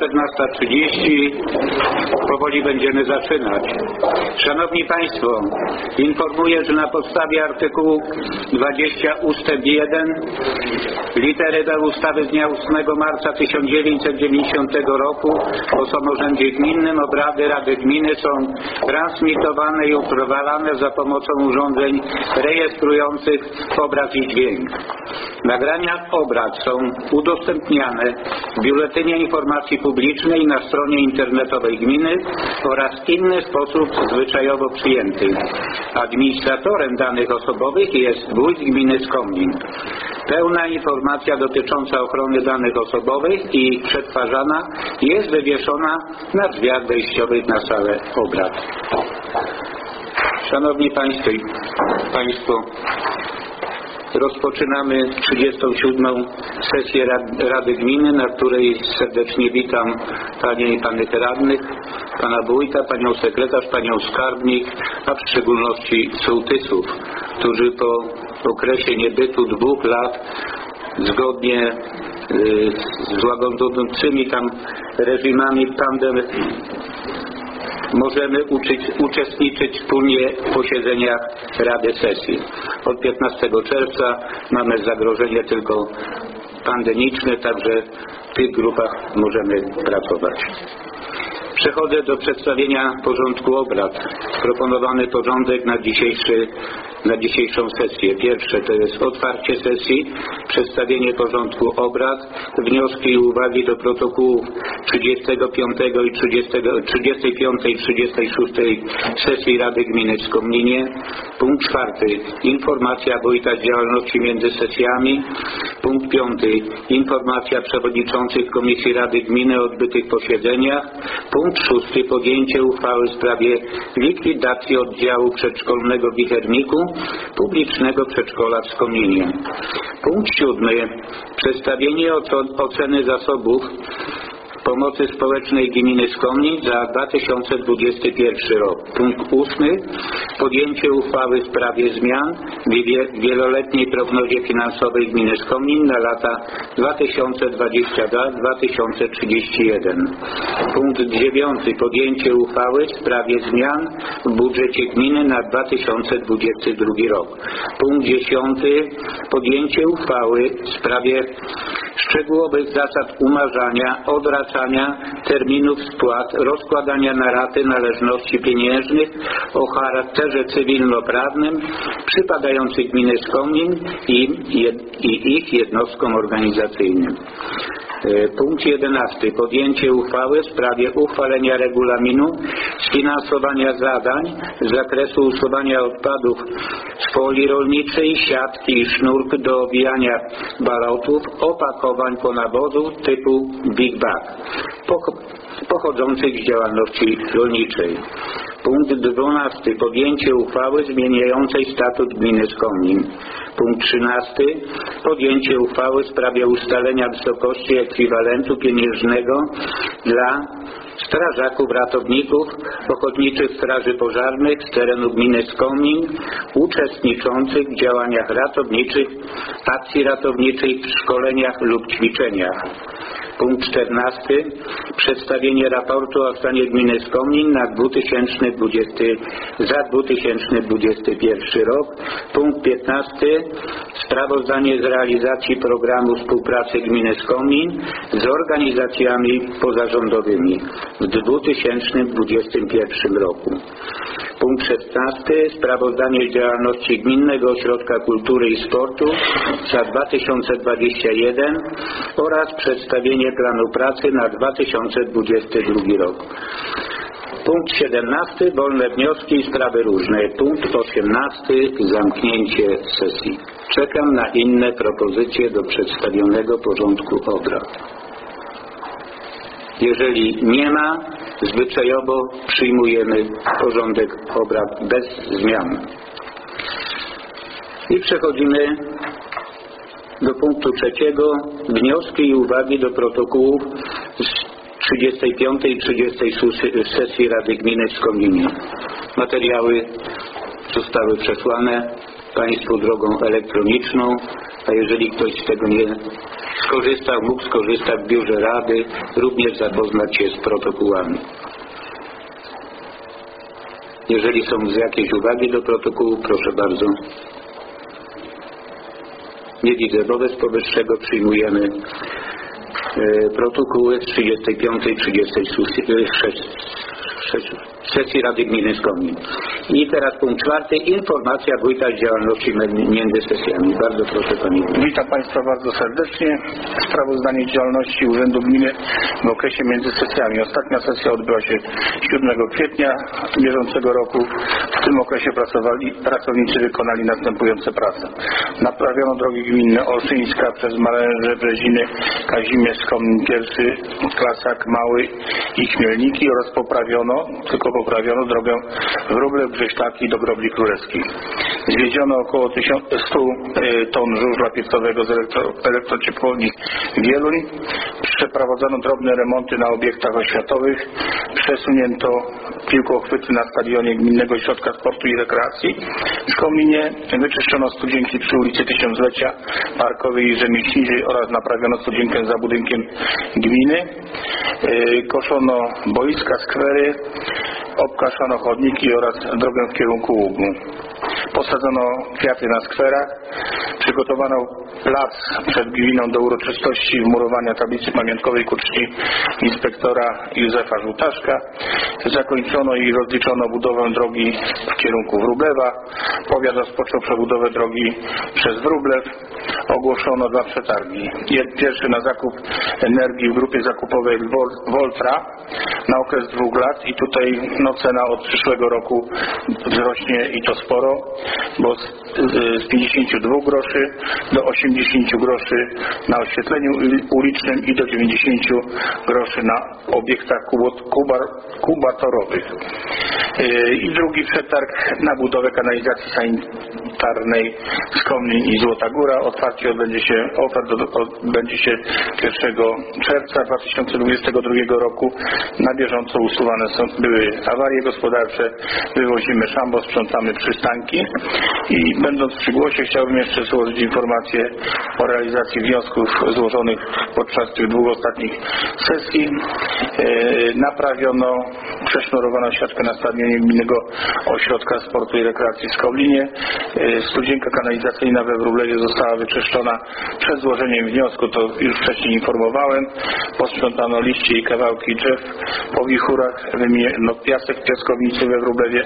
14:30. Powoli będziemy zaczynać. Szanowni Państwo, informuję, że na podstawie artykułu 20 ustęp 1 litery B ustawy z dnia 8 marca 1990 roku o samorządzie gminnym obrady Rady Gminy są transmitowane i utrwalane za pomocą urządzeń rejestrujących obraz i dźwięk. Nagrania obrad są udostępniane w Biuletynie Informacji Publicznej na stronie internetowej gminy oraz inny sposób zwyczajowo przyjęty. Administratorem danych osobowych jest wójt gminy Skomlin. Pełna informacja dotycząca ochrony danych osobowych i ich przetwarzana jest wywieszona na drzwiach wejściowych na salę obrad. Szanowni Państwo, rozpoczynamy 37. sesję Rady Gminy, na której serdecznie witam Panie i Panów Radnych, Pana Wójta, Panią Sekretarz, Panią Skarbnik, a w szczególności sołtysów, którzy po okresie niebytu 2 lat zgodnie z łagodzącymi tam reżimami pandemii możemy uczestniczyć wspólnie w posiedzeniach Rady Sesji. Od 15 czerwca mamy zagrożenie tylko pandemiczne, także w tych grupach możemy pracować. Przechodzę do przedstawienia porządku obrad. Proponowany porządek na dzisiejszą sesję. Pierwsze to jest otwarcie sesji, przedstawienie porządku obrad, wnioski i uwagi do protokołów 35 i 36 sesji Rady Gminy w Skomlinie. Punkt 4. Informacja wójta z działalności między sesjami. Punkt 5. Informacja przewodniczących Komisji Rady Gminy o odbytych posiedzeniach. Punkt 6. Podjęcie uchwały w sprawie likwidacji oddziału przedszkolnego w Wicherniku, publicznego przedszkola w Skomlinie. Punkt 7. Przedstawienie oceny zasobów pomocy społecznej gminy Skomlin za 2021 rok. Punkt 8. Podjęcie uchwały w sprawie zmian w wieloletniej prognozie finansowej gminy Skomlin na lata 2022-2031. Punkt 9. Podjęcie uchwały w sprawie zmian w budżecie gminy na 2022 rok. Punkt 10. Podjęcie uchwały w sprawie szczegółowych zasad umarzania, odraczania terminów spłat, rozkładania na raty należności pieniężnych o charakterze cywilnoprawnym przypadających gminy Skomlin i ich jednostkom organizacyjnym. Punkt 11. Podjęcie uchwały w sprawie uchwalenia regulaminu sfinansowania zadań z zakresu usuwania odpadów z folii rolniczej, siatki i sznurk do owijania balotów, opakowań po nawozu typu Big Bag pochodzących z działalności rolniczej. Punkt 12. Podjęcie uchwały zmieniającej statut gminy Skomlin. Punkt 13. Podjęcie uchwały w sprawie ustalenia wysokości ekwiwalentu pieniężnego dla strażaków ratowników ochotniczych straży pożarnych z terenu gminy Skomlin uczestniczących w działaniach ratowniczych, akcji ratowniczej, szkoleniach lub ćwiczeniach. Punkt 14. Przedstawienie raportu o stanie gminy Skomlin za 2021 rok. Punkt 15. Sprawozdanie z realizacji programu współpracy gminy Skomlin z organizacjami pozarządowymi w 2021 roku. Punkt 16. Sprawozdanie z działalności Gminnego Ośrodka Kultury i Sportu za 2021 oraz przedstawienie planu pracy na 2022 rok. Punkt 17. Wolne wnioski i sprawy różne. Punkt 18. Zamknięcie sesji. Czekam na inne propozycje do przedstawionego porządku obrad. Jeżeli nie ma, zwyczajowo przyjmujemy porządek obrad bez zmian. I przechodzimy do punktu 3. Wnioski i uwagi do protokołów z 35. i 36. sesji Rady Gminy w Skomlinie. Materiały zostały przesłane Państwu drogą elektroniczną, a jeżeli ktoś z tego nie mógł skorzystać w biurze Rady, również zapoznać się z protokołami. Jeżeli są jakieś uwagi do protokołu, proszę bardzo. Nie widzę. Wobec powyższego przyjmujemy protokoły z 35. i 36. sesji Rady Gminy Skomlin. I teraz punkt 4. Informacja wójta z działalności między sesjami. Bardzo proszę Panie. Witam Państwa bardzo serdecznie. Sprawozdanie działalności Urzędu Gminy w okresie między sesjami. Ostatnia sesja odbyła się 7 kwietnia bieżącego roku. W tym okresie pracownicy wykonali następujące prace. Naprawiono drogi gminne Olszyńska przez Maręże, Brzeziny, Kazimierz, Skomlin I, Klasak, Mały i Chmielniki oraz poprawiono drogę Wróblew, Grześlaki do Grobli Królewskich. Zwiedziono około 1100 ton żużla piecowego z elektrociepłowni Wieluń. Przeprowadzono drobne remonty na obiektach oświatowych. Przesunięto piłkochwyty na stadionie Gminnego Ośrodka Sportu i Rekreacji w Komlinie. Wyczyszczono studzienki przy ulicy Tysiąclecia Parkowej i Rzemieślniczej oraz naprawiono studzienkę za budynkiem gminy. Koszono boiska, skwery, obkaszano chodniki oraz drogę w kierunku Ługu. Posadzono kwiaty na skwerach. Przygotowano plac przed gminą do uroczystości wmurowania tablicy pamiątkowej ku czci inspektora Józefa Żółtaszka. Zakończono i rozliczono budowę drogi w kierunku Wróblewa. Powiat rozpoczął przebudowę drogi przez Wróblew. Ogłoszono 2 przetargi. Pierwszy na zakup energii w grupie zakupowej Voltra na okres 2 lat i tutaj cena od przyszłego roku wzrośnie i to sporo, bo z 52 groszy do 80 groszy na oświetleniu ulicznym i do 90 groszy na obiektach kubatorowych. I drugi przetarg na budowę kanalizacji sanitarnej Skomlin i Złota Góra. Otwarcie odbędzie się 1 czerwca 2022 roku. Na bieżąco usuwane były awarie gospodarcze, wywozimy szambo, sprzątamy przystanki i będąc przy głosie chciałbym jeszcze złożyć informację o realizacji wniosków złożonych podczas tych 2 ostatnich sesji. Naprawiono, przesznurowano siatkę na stadionie Gminnego Ośrodka Sportu i Rekreacji w Skomlinie. Studzienka kanalizacyjna we Wróblewie została wyczyszczona przed złożeniem wniosku, to już wcześniej informowałem. Posprzątano liście i kawałki drzew po wichurach, wymieniono piasek w piaskownicy we Wróblewie,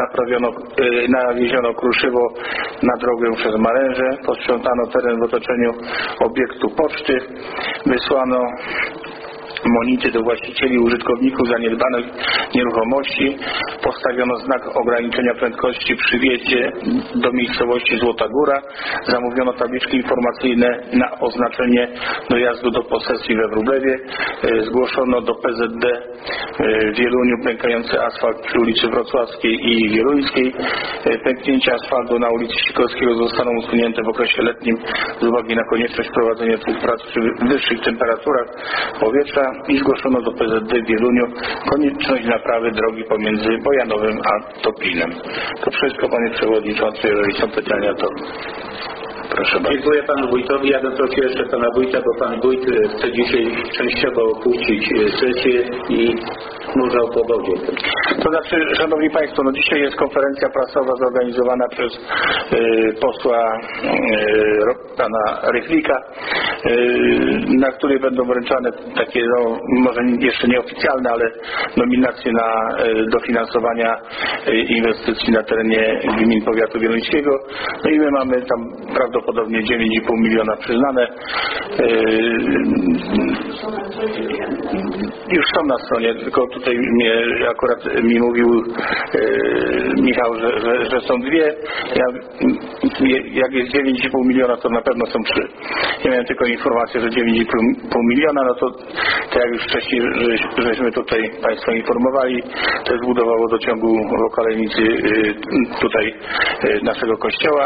nawieziono kruszywo na drogę przez Maręże, posprzątano teren w otoczeniu obiektu poczty, wysłano monity do właścicieli użytkowników zaniedbanych nieruchomości, postawiono znak ograniczenia prędkości przy wjeździe do miejscowości Złota Góra, zamówiono tabliczki informacyjne na oznaczenie dojazdu do posesji we Wróblewie, zgłoszono do PZD w Wieluniu pękający asfalt przy ulicy Wrocławskiej i Wieluńskiej. Pęknięcia asfaltu na ulicy Sikorskiego zostaną usunięte w okresie letnim z uwagi na konieczność prowadzenia tych prac przy wyższych temperaturach powietrza i zgłoszono do PZD w Wieluniu konieczność naprawy drogi pomiędzy Bojanowym a Toplinem. To wszystko, Panie Przewodniczący. Jeżeli są pytania, to proszę bardzo. Dziękuję Panu Wójtowi. Ja bym prosił jeszcze Pana Wójta, bo Pan Wójt chce dzisiaj częściowo opuścić sesję i może o powodzie. To znaczy, Szanowni Państwo, dzisiaj jest konferencja prasowa zorganizowana przez posła Pana Rychlika, na której będą wręczane takie, może jeszcze nieoficjalne, ale nominacje na dofinansowania inwestycji na terenie gmin powiatu wieluńskiego. No i my mamy tam prawdopodobnie 9,5 miliona przyznane. Już są na stronie, tylko tutaj akurat mi mówił Michał, że są 2. Jak jest 9,5 miliona, to na pewno są 3. Ja miałem tylko informację, że 9,5 miliona, no to jak już wcześniej żeśmy tutaj Państwa informowali, to jest budowa wodociągu w okalenicy tutaj naszego kościoła,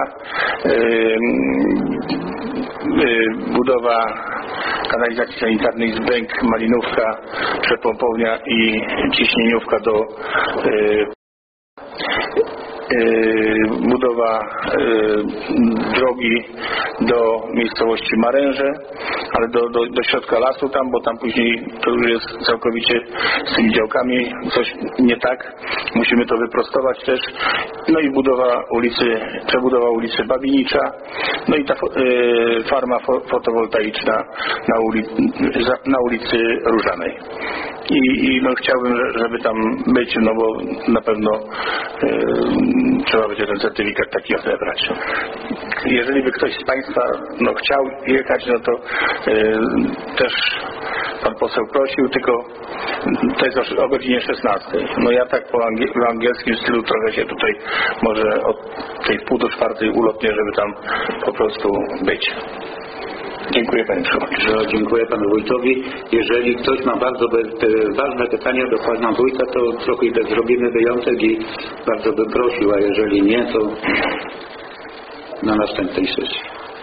budowa kanalizacji sanitarnej z Bęk, Malinówka, przepompownia i ciśnieniówka do budowa drogi do miejscowości Maręże, ale do środka lasu tam, bo tam później to już jest całkowicie z tymi działkami coś nie tak. Musimy to wyprostować też. No i przebudowa ulicy Babinicza, no i ta farma fotowoltaiczna na ulicy Różanej. I no chciałbym, żeby tam być, no bo na pewno trzeba będzie ten certyfikat taki odebrać. Jeżeli by ktoś z Państwa chciał jechać, no to też Pan poseł prosił, tylko to jest o godzinie 16. No ja tak w angielskim stylu trochę się tutaj może od tej 3:30 ulotnię, żeby tam po prostu być. Dziękuję Panie Przewodniczący. Dziękuję Panu Wójtowi. Jeżeli ktoś ma bardzo ważne pytania do Pana Wójta, to trochę zrobimy wyjątek i bardzo bym prosił, a jeżeli nie, to na następnej sesji.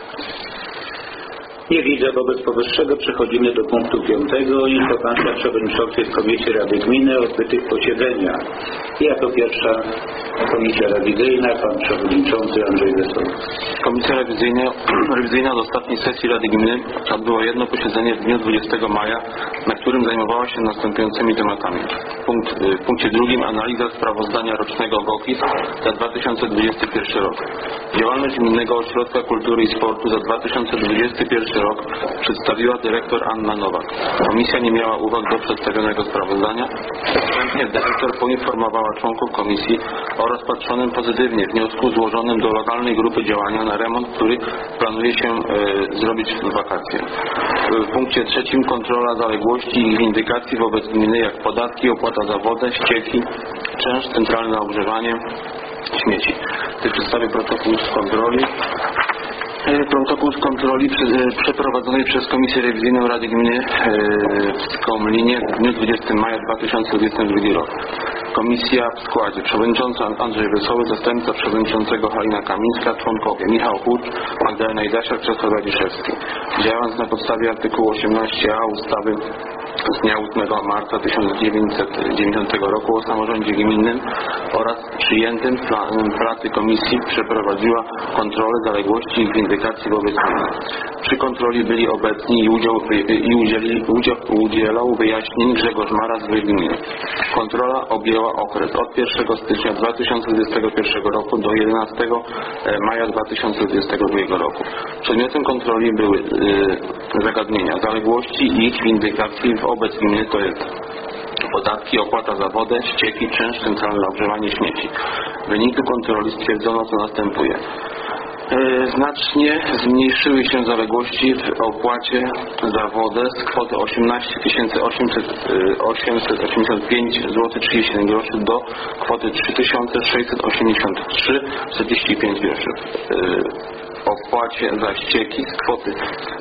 Nie widzę. Wobec powyższego przechodzimy do punktu 5. Informacja przewodniczącej Komisji Rady Gminy o odbytych posiedzeniach. Jako pierwsza Komisja Rewizyjna, Pan Przewodniczący Andrzej Wesoły. Komisja rewizyjna od ostatniej sesji Rady Gminy odbyła jedno posiedzenie w dniu 20 maja, na którym zajmowała się następującymi tematami. W punkcie 2 analiza sprawozdania rocznego GOKiS za 2021 rok. Działalność Gminnego Ośrodka Kultury i Sportu za 2021 rok przedstawiła dyrektor Anna Nowak. Komisja nie miała uwag do przedstawionego sprawozdania. Następnie dyrektor poinformowała członków komisji o rozpatrzonym pozytywnie wniosku złożonym do lokalnej grupy działania na remont, który planuje się zrobić w wakacje. W punkcie 3 kontrola zaległości i windykacji wobec gminy, jak podatki, opłata za wodę, ścieki, czynsz, centralne ogrzewanie, śmieci. Przedstawię protokół z kontroli. Protokół z kontroli przeprowadzonej przez Komisję Rewizyjną Rady Gminy w Skomlinie w dniu 20 maja 2022 rok. Komisja w składzie: przewodniczący Andrzej Wesoły, zastępca przewodniczącego Halina Kamińska, członkowie Michał Hurcz, Magdalena Idasiak, Czesław Radziszewski. Działając na podstawie artykułu 18a ustawy z dnia 8 marca 1990 roku o samorządzie gminnym oraz przyjętym planem pracy komisji przeprowadziła kontrolę zaległości i windykacji wobec gminy. Przy kontroli byli obecni i udzielał wyjaśnień Grzegorz Mara z gminy. Kontrola objęła okres od 1 stycznia 2021 roku do 11 maja 2022 roku. Przedmiotem kontroli były zagadnienia zaległości i ich windykacji wobec gminy, to jest podatki, opłata za wodę, ścieki, czynsz, centralne ogrzewanie, śmieci. W wyniku kontroli stwierdzono, co następuje. Znacznie zmniejszyły się zaległości w opłacie za wodę z kwoty 18 885 zł 37 groszy do kwoty 3683,45 groszy. Opłacie za ścieki z kwoty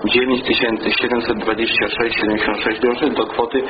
9726,76 groszy do kwoty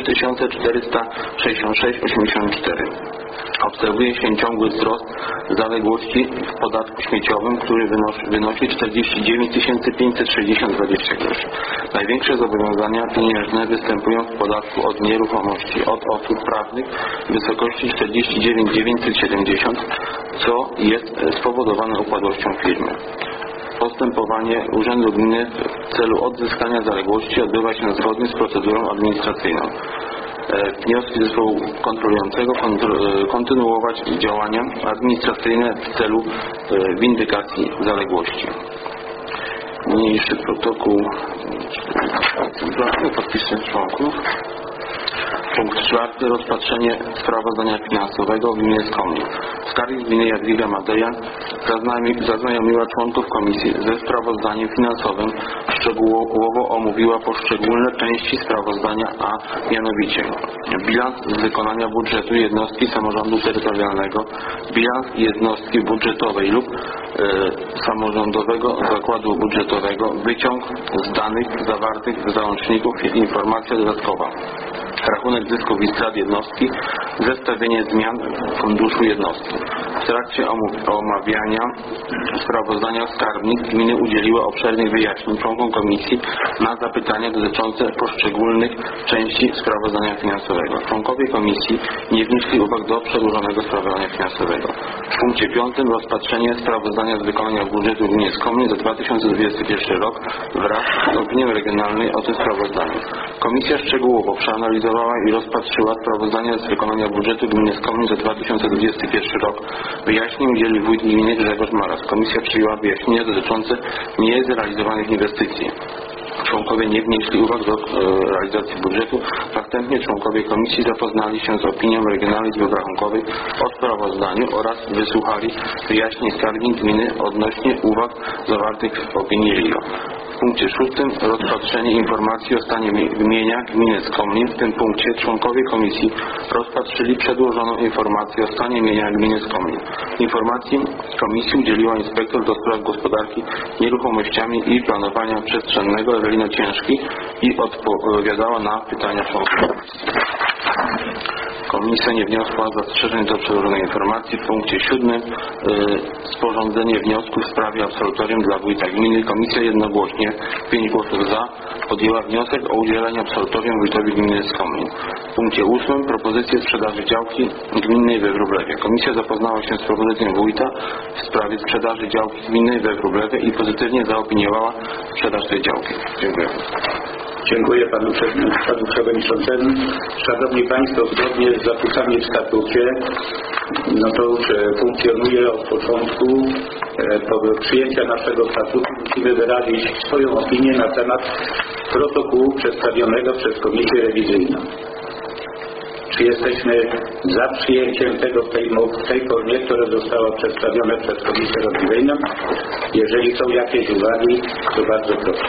3466,84. Obserwuje się ciągły wzrost zaległości w podatku śmieciowym, który wynosi 49 560,20 groszy. Największe zobowiązania pieniężne występują w podatku od nieruchomości od osób prawnych w wysokości 49 970, co jest spowodowane upadłością firmy. Postępowanie Urzędu Gminy w celu odzyskania zaległości odbywa się zgodnie z procedurą administracyjną. Wnioski zespołu kontrolującego kontynuować działania administracyjne w celu windykacji zaległości. Niniejszy protokół podpisy członków. Punkt 4. Rozpatrzenie sprawozdania finansowego w gminie Skomlin. Skarbnik gminy Jadwiga Madeja zaznajomiła członków komisji ze sprawozdaniem finansowym, szczegółowo omówiła poszczególne części sprawozdania, a mianowicie bilans z wykonania budżetu jednostki samorządu terytorialnego, bilans jednostki budżetowej lub samorządowego zakładu budżetowego, wyciąg z danych zawartych w załączniku, informacja dodatkowa, rachunek zysków i strat jednostki, zestawienie zmian w funduszu jednostki. W trakcie omawiania sprawozdania skarbnik gminy udzieliła obszernych wyjaśnień członkom komisji na zapytania dotyczące poszczególnych części sprawozdania finansowego. Członkowie komisji nie wnieśli uwag do przedłożonego sprawozdania finansowego. W punkcie 5 rozpatrzenie sprawozdania z wykonania budżetu gminy Skomlin za 2021 rok wraz z opinią regionalnej o tym sprawozdaniu. Komisja szczegółowo przeanalizowała i rozpatrzyła sprawozdania z wykonania budżetu gminy Skomlin za 2021 rok. Wyjaśnień udzielił wójt gminy Grzegorz Maras. Komisja przyjęła wyjaśnienia dotyczące niezrealizowanych inwestycji. Członkowie nie wnieśli uwag do realizacji budżetu. Następnie członkowie komisji zapoznali się z opinią Regionalnej Izby Obrachunkowej o sprawozdaniu oraz wysłuchali wyjaśnień skarbnik gminy odnośnie uwag zawartych w opinii RIO. W punkcie 6 rozpatrzenie informacji o stanie mienia gminy Skomlin. W tym punkcie członkowie komisji rozpatrzyli przedłożoną informację o stanie mienia gminy Skomlin. Informacji komisji udzieliła inspektor do spraw gospodarki nieruchomościami i planowania przestrzennego Ewelina Ciężki i odpowiadała na pytania członków komisji. Komisja nie wniosła zastrzeżeń do przedłożonej informacji. W punkcie 7 sporządzenie wniosku w sprawie absolutorium dla wójta gminy. Komisja jednogłośnie 5 głosów za podjęła wniosek o udzielenie absolutorium wójtowi gminy Skomlin. W punkcie 8 propozycję sprzedaży działki gminnej we Wróblewie. Komisja zapoznała się z propozycją wójta w sprawie sprzedaży działki gminnej we Wróblewie i pozytywnie zaopiniowała sprzedaż tej działki. Dziękuję. Dziękuję panu przewodniczącemu. Szanowni Państwo, zgodnie z zapisami w statucie, to już funkcjonuje od początku przyjęcia naszego statutu. Musimy wyrazić swoją opinię na temat protokołu przedstawionego przez Komisję Rewizyjną. Czy jesteśmy za przyjęciem tego w tej formie, która została przedstawiona przez Komisję Rewizyjną? Jeżeli są jakieś uwagi, to bardzo proszę.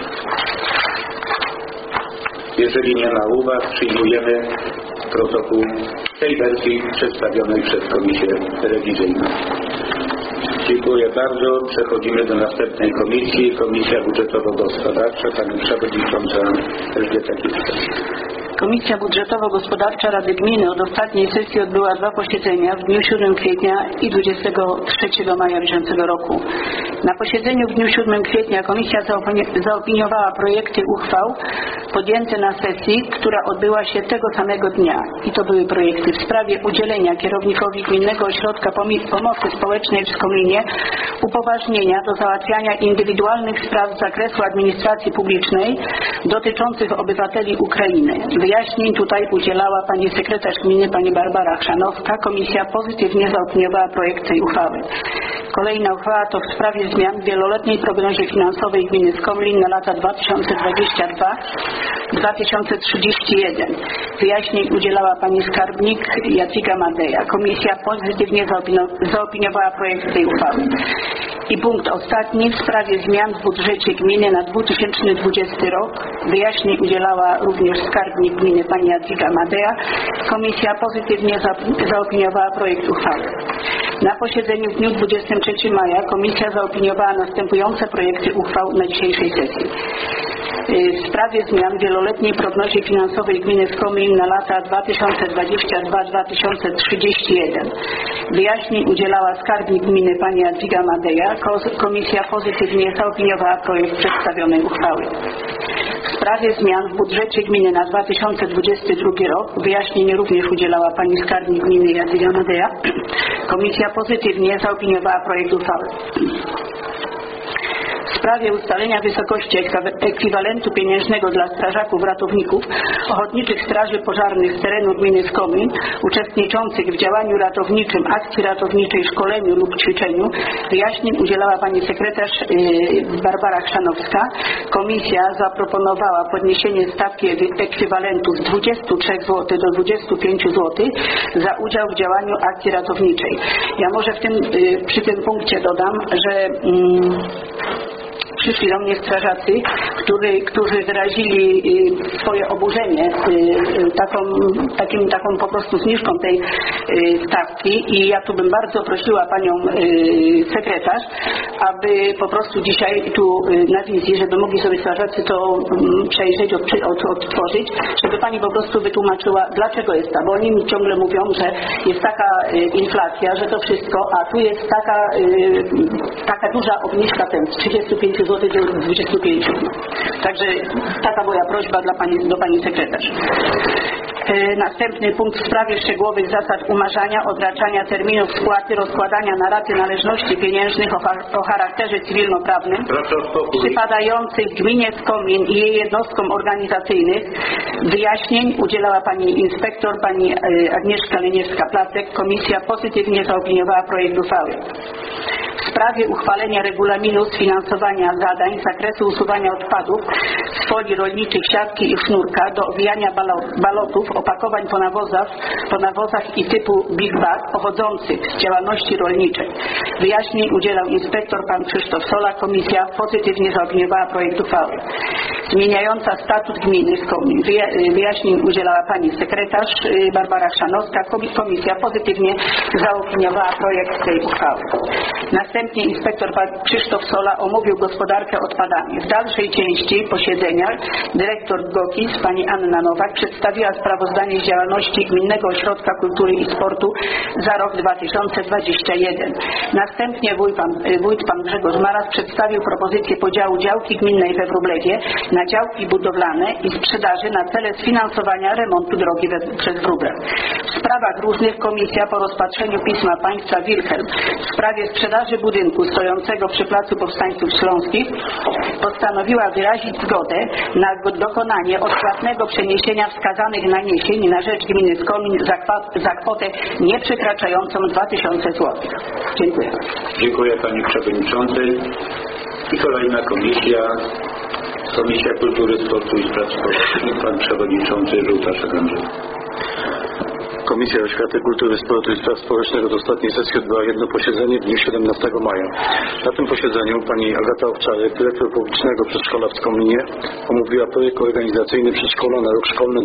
Jeżeli nie ma uwag, przyjmujemy protokół w tej wersji przedstawionej przez Komisję Rewizyjną. Dziękuję bardzo. Przechodzimy do następnej komisji. Komisja Budżetowo-Gospodarcza. Pani Przewodnicząca Elżbieta Kiszka. Komisja Budżetowo-Gospodarcza Rady Gminy od ostatniej sesji odbyła 2 posiedzenia w dniu 7 kwietnia i 23 maja bieżącego roku. Na posiedzeniu w dniu 7 kwietnia komisja zaopiniowała projekty uchwał podjęte na sesji, która odbyła się tego samego dnia. I to były projekty w sprawie udzielenia kierownikowi Gminnego Ośrodka Pomocy Społecznej w Skomlinie upoważnienia do załatwiania indywidualnych spraw z zakresu administracji publicznej dotyczących obywateli Ukrainy. Wyjaśnień tutaj udzielała pani sekretarz gminy, pani Barbara Chrzanowska. Komisja pozytywnie zaopiniowała projekt tej uchwały. Kolejna uchwała to w sprawie zmian w wieloletniej prognozie finansowej gminy Skomlin na lata 2022-2031. Wyjaśnień udzielała pani skarbnik Jadwiga Madeja. Komisja pozytywnie zaopiniowała projekt tej uchwały. I punkt ostatni w sprawie zmian w budżecie gminy na 2020 rok. Wyjaśnień udzielała również skarbnik gminy pani Jadwiga Madeja. Komisja pozytywnie zaopiniowała projekt uchwały. Na posiedzeniu w dniu 23 maja komisja zaopiniowała następujące projekty uchwał na dzisiejszej sesji. W sprawie zmian w wieloletniej prognozie finansowej gminy Skomlin na lata 2022-2031. Wyjaśnień udzielała skarbnik gminy pani Jadwiga Madeja. Komisja pozytywnie zaopiniowała projekt przedstawionej uchwały. W sprawie zmian w budżecie gminy na 2022 rok wyjaśnień również udzielała pani skarbnik gminy Jadwiga Madeja. Komisja pozytywnie zaopiniowała projekt uchwały. W sprawie ustalenia wysokości ekwiwalentu pieniężnego dla strażaków ratowników Ochotniczych Straży Pożarnych z terenu gminy Skomlin uczestniczących w działaniu ratowniczym, akcji ratowniczej, szkoleniu lub ćwiczeniu wyjaśnień udzielała pani sekretarz Barbara Chrzanowska. Komisja zaproponowała podniesienie stawki ekwiwalentu z 23 zł do 25 zł za udział w działaniu akcji ratowniczej. Ja może przy tym punkcie dodam, że przyszli do mnie strażacy, którzy wyrazili swoje oburzenie taką po prostu zniżką tej stawki i ja tu bym bardzo prosiła panią sekretarz, aby po prostu dzisiaj tu na wizji, żeby mogli sobie strażacy to przejrzeć, odtworzyć, żeby pani po prostu wytłumaczyła, dlaczego jest tak, bo oni mi ciągle mówią, że jest taka inflacja, że to wszystko, a tu jest taka duża obniżka z 35 zł do 25. Także taka moja prośba do pani sekretarz. Następny punkt w sprawie szczegółowych zasad umarzania, odraczania terminów spłaty, rozkładania na raty należności pieniężnych o charakterze cywilnoprawnym przypadających gminie Skomin i jej jednostkom organizacyjnych. Wyjaśnień udzielała pani inspektor, pani Agnieszka Leniewska-Placek. Komisja pozytywnie zaopiniowała projekt uchwały. W sprawie uchwalenia regulaminu sfinansowania zadań z zakresu usuwania odpadów z folii rolniczych, siatki i sznurka do owijania balotów, opakowań po nawozach i typu Big Bag pochodzących z działalności rolniczej. Wyjaśnień udzielał inspektor pan Krzysztof Sola. Komisja pozytywnie zaopiniowała projekt uchwały. Zmieniająca statut gminy Skomin. Wyjaśnień udzielała pani sekretarz Barbara Chrzanowska. Komisja pozytywnie zaopiniowała projekt tej uchwały. Następnie inspektor pan Krzysztof Sola omówił gospodarkę odpadami. W dalszej części posiedzenia dyrektor GOKiS pani Anna Nowak przedstawiła sprawozdanie z działalności Gminnego Ośrodka Kultury i Sportu za rok 2021. Następnie wójt pan Grzegorz Maras przedstawił propozycję podziału działki gminnej we Wróblewie na działki budowlane i sprzedaży na cele sfinansowania remontu drogi przez Wróblew. W sprawach różnych komisja po rozpatrzeniu pisma państwa Wilhelm w sprawie sprzedaży budynku stojącego przy Placu Powstańców Śląskich postanowiła wyrazić zgodę na dokonanie odpłatnego przeniesienia wskazanych naniesień na rzecz gminy Skomin za kwotę nieprzekraczającą 2000 zł. Dziękuję. Dziękuję pani przewodniczącej. I kolejna Komisja Kultury, Sportu i Spraw Społecznych. Pan przewodniczący Żółtaszek Andrzej. Komisja Oświaty, Kultury, Sportu i Spraw Społecznych od ostatniej sesji odbyła jedno posiedzenie w dniu 17 maja. Na tym posiedzeniu pani Agata Owczarek, dyrektor publicznego przedszkola w Skominie, omówiła projekt organizacyjny przedszkola na rok szkolny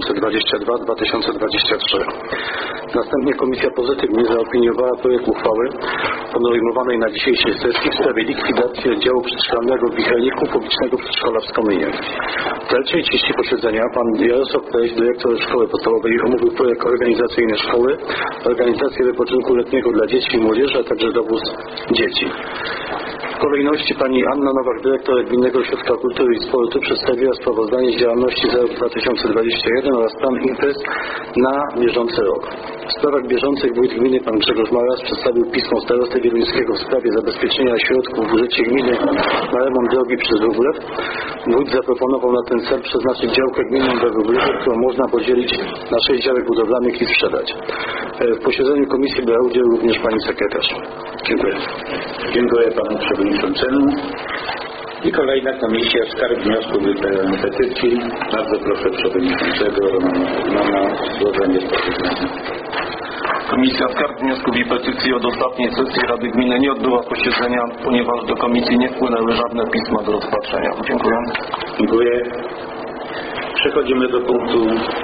2022-2023. Następnie komisja pozytywnie zaopiniowała projekt uchwały podejmowanej na dzisiejszej sesji w sprawie likwidacji oddziału przedszkolnego w Wichelniku publicznego przedszkola w Skominie. W dalszej części posiedzenia pan Jarosław Preś, dyrektor szkoły podstawowej, omówił projekt organizacyjny szkoły, organizację wypoczynku letniego dla dzieci i młodzieży, a także dowóz dzieci. W kolejności pani Anna Nowak, dyrektor Gminnego Ośrodka Kultury i Sportu, przedstawiła sprawozdanie z działalności za rok 2021 oraz plan imprez na bieżący rok. W sprawach bieżących wójt gminy pan Grzegorz Maras przedstawił pismo starosty wieluńskiego w sprawie zabezpieczenia środków w budżecie gminy na remont drogi przez Wróblew. Wójt zaproponował na ten cel przeznaczyć działkę gminną we Wróblewie, którą można podzielić na 6 działek budowlanych i sprzedać. W posiedzeniu komisji brała udział również pani sekretarz. Dziękuję. Dziękuję panu przewodniczącemu. I kolejna Komisja Skarg, Wniosków i Petycji. Bardzo proszę przewodniczącego Romana złożenie sprawozdania. Komisja Skarg, Wniosków i Petycji od ostatniej sesji Rady Gminy nie odbyła posiedzenia, ponieważ do komisji nie wpłynęły żadne pisma do rozpatrzenia. Dziękuję. Dziękuję. Przechodzimy do punktu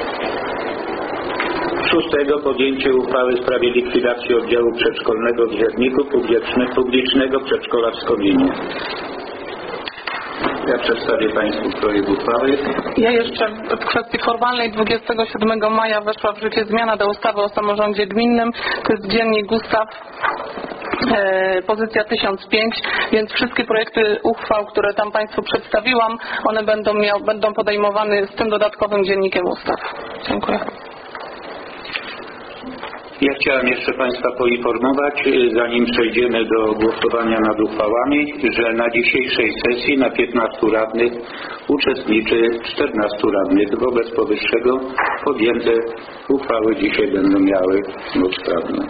6. Podjęcie uchwały w sprawie likwidacji oddziału przedszkolnego w Wierniku publicznego przedszkola w Skominie. Ja przedstawię państwu projekt uchwały. Ja jeszcze w kwestii formalnej 27 maja weszła w życie zmiana do ustawy o samorządzie gminnym. To jest dziennik ustaw, pozycja 1005, więc wszystkie projekty uchwał, które tam państwu przedstawiłam, one będą podejmowane z tym dodatkowym dziennikiem ustaw. Dziękuję. Ja chciałem jeszcze państwa poinformować, zanim przejdziemy do głosowania nad uchwałami, że na dzisiejszej sesji na 15 radnych uczestniczy 14 radnych. Wobec powyższego podjęte uchwały dzisiaj będą miały moc prawną.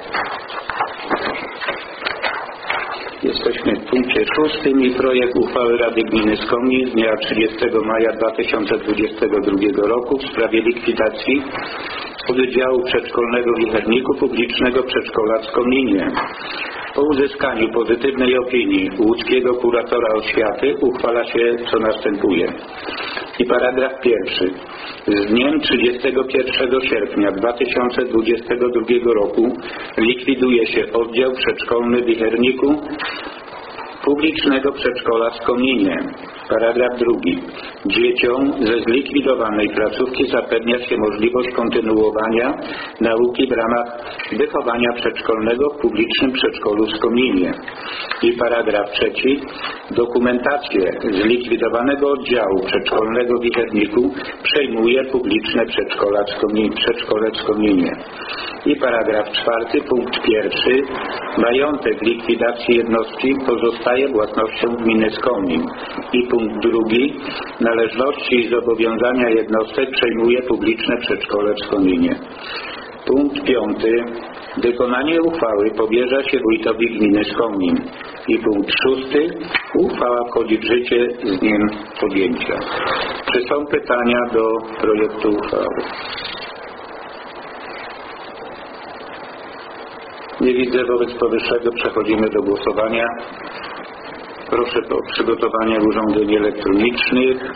Jesteśmy w punkcie 6 i projekt uchwały Rady Gminy Skomin z dnia 30 maja 2022 roku w sprawie likwidacji oddziału przedszkolnego w Wicherniku publicznego przedszkola w Skomlinie. Po uzyskaniu pozytywnej opinii łódzkiego kuratora oświaty uchwala się, co następuje. I paragraf pierwszy. Z dniem 31 sierpnia 2022 roku likwiduje się oddział przedszkolny w Wicherniku publicznego przedszkola w Skomlinie. Paragraf drugi. Dzieciom ze zlikwidowanej placówki zapewnia się możliwość kontynuowania nauki w ramach wychowania przedszkolnego w publicznym przedszkolu w Skomlinie. I paragraf trzeci. Dokumentację zlikwidowanego oddziału przedszkolnego w Wicherniku przejmuje publiczne przedszkole w Skomlinie. I paragraf czwarty, punkt pierwszy. Majątek likwidacji jednostki pozostaje własnością gminy Skomlin. I punkt drugi. Należności i zobowiązania jednostek przejmuje publiczne przedszkole w Skomlinie. Punkt piąty. Wykonanie uchwały powierza się wójtowi gminy Skomlin. I punkt szósty. Uchwała wchodzi w życie z dniem podjęcia. Czy są pytania do projektu uchwały? Nie widzę. Wobec powyższego przechodzimy do głosowania. Proszę o przygotowanie urządzeń elektronicznych.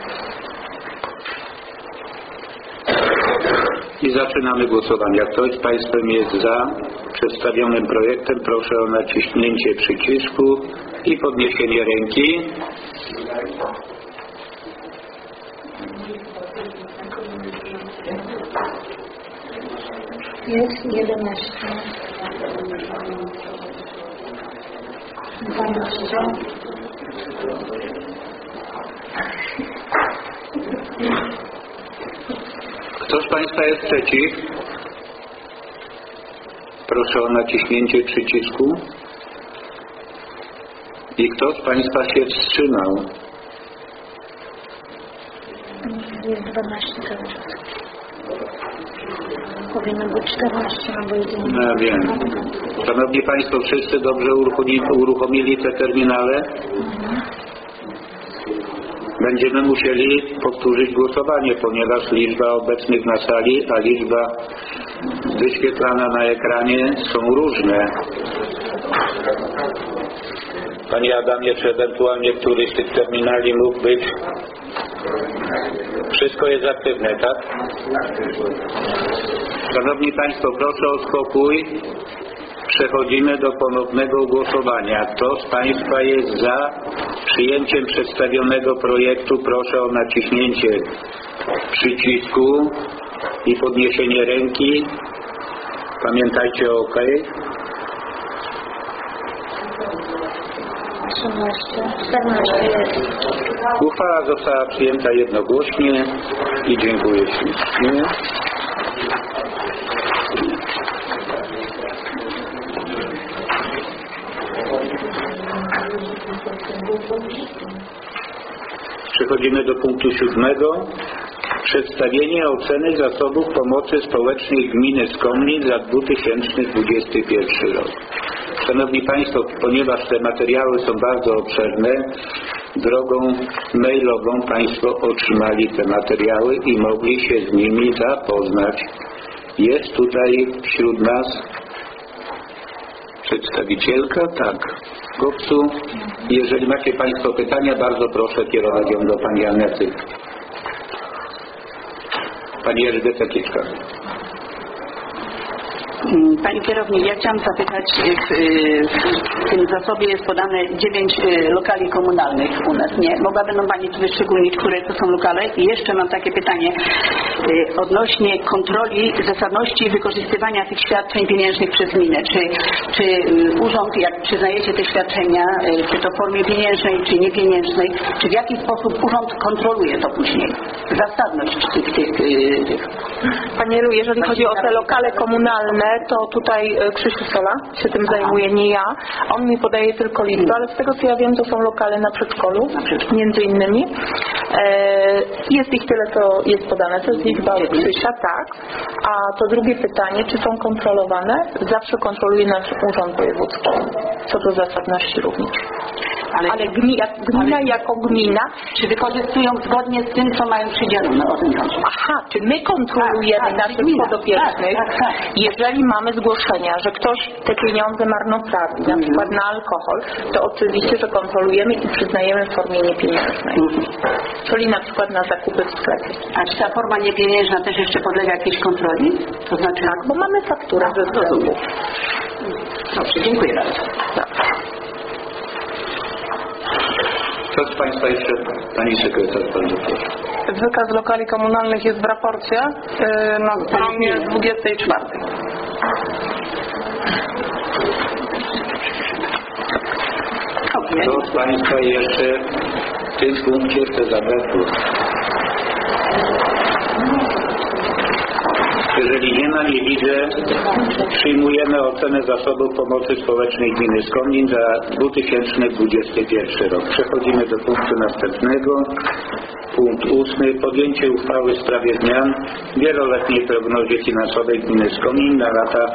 I zaczynamy głosowania. Kto z Państwem jest za przedstawionym projektem, proszę o naciśnięcie przycisku i podniesienie ręki. Jest 11. 12. Kto z Państwa jest przeciw? Proszę o naciśnięcie przycisku. I kto z Państwa się wstrzymał? Jest 12 cały czas. Powinno być 14, bo jedynie... No wiem. Szanowni Państwo, wszyscy dobrze uruchomili te terminale? Będziemy musieli powtórzyć głosowanie, ponieważ liczba obecnych na sali, a liczba wyświetlana na ekranie są różne. Panie Adamie, czy ewentualnie któryś z tych terminali mógł być? Wszystko jest aktywne, tak? Szanowni Państwo, proszę o spokój. Przechodzimy do ponownego głosowania. Kto z Państwa jest za przyjęciem przedstawionego projektu, proszę o naciśnięcie przycisku i podniesienie ręki. Pamiętajcie o OK. 14 jest. Uchwała została przyjęta jednogłośnie i dziękuję ślicznie. Przechodzimy do punktu 7. Przedstawienie oceny zasobów pomocy społecznej gminy Skomlin za 2021 rok. Szanowni Państwo, ponieważ te materiały są bardzo obszerne, drogą mailową Państwo otrzymali te materiały i mogli się z nimi zapoznać. Jest tutaj wśród nas przedstawicielka, tak, GOPS-u. Jeżeli macie Państwo pytania, bardzo proszę kierować ją do Pani Anety. Pani Elżbieta Kiczka. Pani kierownik, ja chciałam zapytać, w tym zasobie jest podane 9 lokali komunalnych u nas, nie? Mogłaby nam Pani tu wyszczególnić, które to są lokale? I jeszcze mam takie pytanie odnośnie kontroli zasadności wykorzystywania tych świadczeń pieniężnych przez gminę. Czy urząd, jak przyznajecie te świadczenia, czy to w formie pieniężnej, czy niepieniężnej, czy w jaki sposób urząd kontroluje to później? Zasadność tych. Pani Elu, jeżeli chodzi o te lokale komunalne, to tutaj Krzysiu Sola się tym zajmuje, nie ja. On mi podaje tylko liczbę, ale z tego co ja wiem, to są lokale na przedszkolu, między innymi. Jest ich tyle, co jest podane. To jest liczba od Krzysia, tak. A to drugie pytanie, czy są kontrolowane? Zawsze kontroluje nasz Urząd Wojewódzki, co do zasadności również. Ale gmina jako gmina. Czy wykorzystują zgodnie z tym, co mają przydzielone? O tym chodzi. Aha, czy my kontrolujemy naszych podopiecznych? Tak. Jeżeli mamy zgłoszenia, że ktoś te pieniądze marnotrawi, na przykład na alkohol, to oczywiście, że kontrolujemy i przyznajemy w formie niepieniężnej. Czyli na przykład na zakupy w sklepie. A czy ta forma niepieniężna też jeszcze podlega jakiejś kontroli? To znaczy... Tak, bo mamy fakturę ze sklepu. Dobrze, dziękuję bardzo. Co z Państwa jeszcze? Pani sekretarz, bardzo proszę. Wykaz lokali komunalnych jest w raporcie na stronie 24. Co z Państwa jeszcze w tym punkcie chce zabrać głos? Jeżeli nie ma, nie widzę, przyjmujemy ocenę zasobów pomocy społecznej gminy Skomlin za 2021 rok. Przechodzimy do punktu następnego. Punkt 8. Podjęcie uchwały w sprawie zmian w wieloletniej prognozie finansowej gminy Skomlin na lata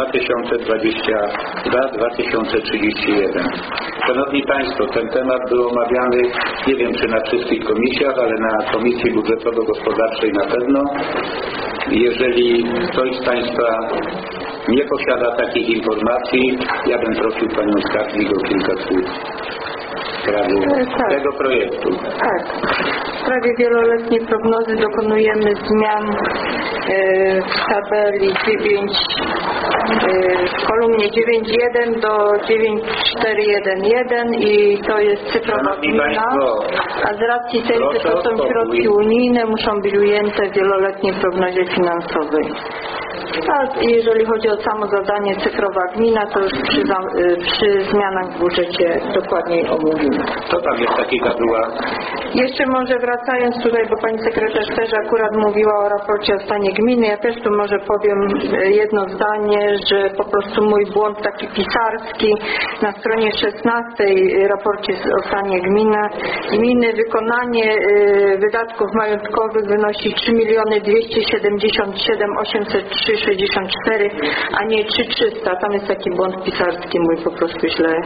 2022-2031. Szanowni Państwo, ten temat był omawiany, nie wiem czy na wszystkich komisjach, ale na Komisji Budżetowo-Gospodarczej na pewno. Jeżeli ktoś z Państwa nie posiada takich informacji, ja bym prosił Panią Skarbnik o kilka słów w sprawie tego projektu. Tak. W sprawie wieloletniej prognozy dokonujemy zmian w tabeli 9, w kolumnie 9.1 do 9.4.1.1 i to jest cyfrowa gmina, a z racji tej, że to są środki unijne, muszą być ujęte w wieloletniej prognozie finansowej. A jeżeli chodzi o samo zadanie cyfrowa gmina, to już przy zmianach w budżecie dokładniej omówimy. Co tam jest takiego była? Jeszcze może wracając tutaj, bo pani sekretarz też akurat mówiła o raporcie o stanie gminy, ja też tu może powiem jedno zdanie, że po prostu mój błąd taki pisarski na stronie 16 raporcie o stanie gminy wykonanie wydatków majątkowych wynosi 3 277 803,64, a nie 300. Tam jest taki błąd pisarski mój, po prostu źle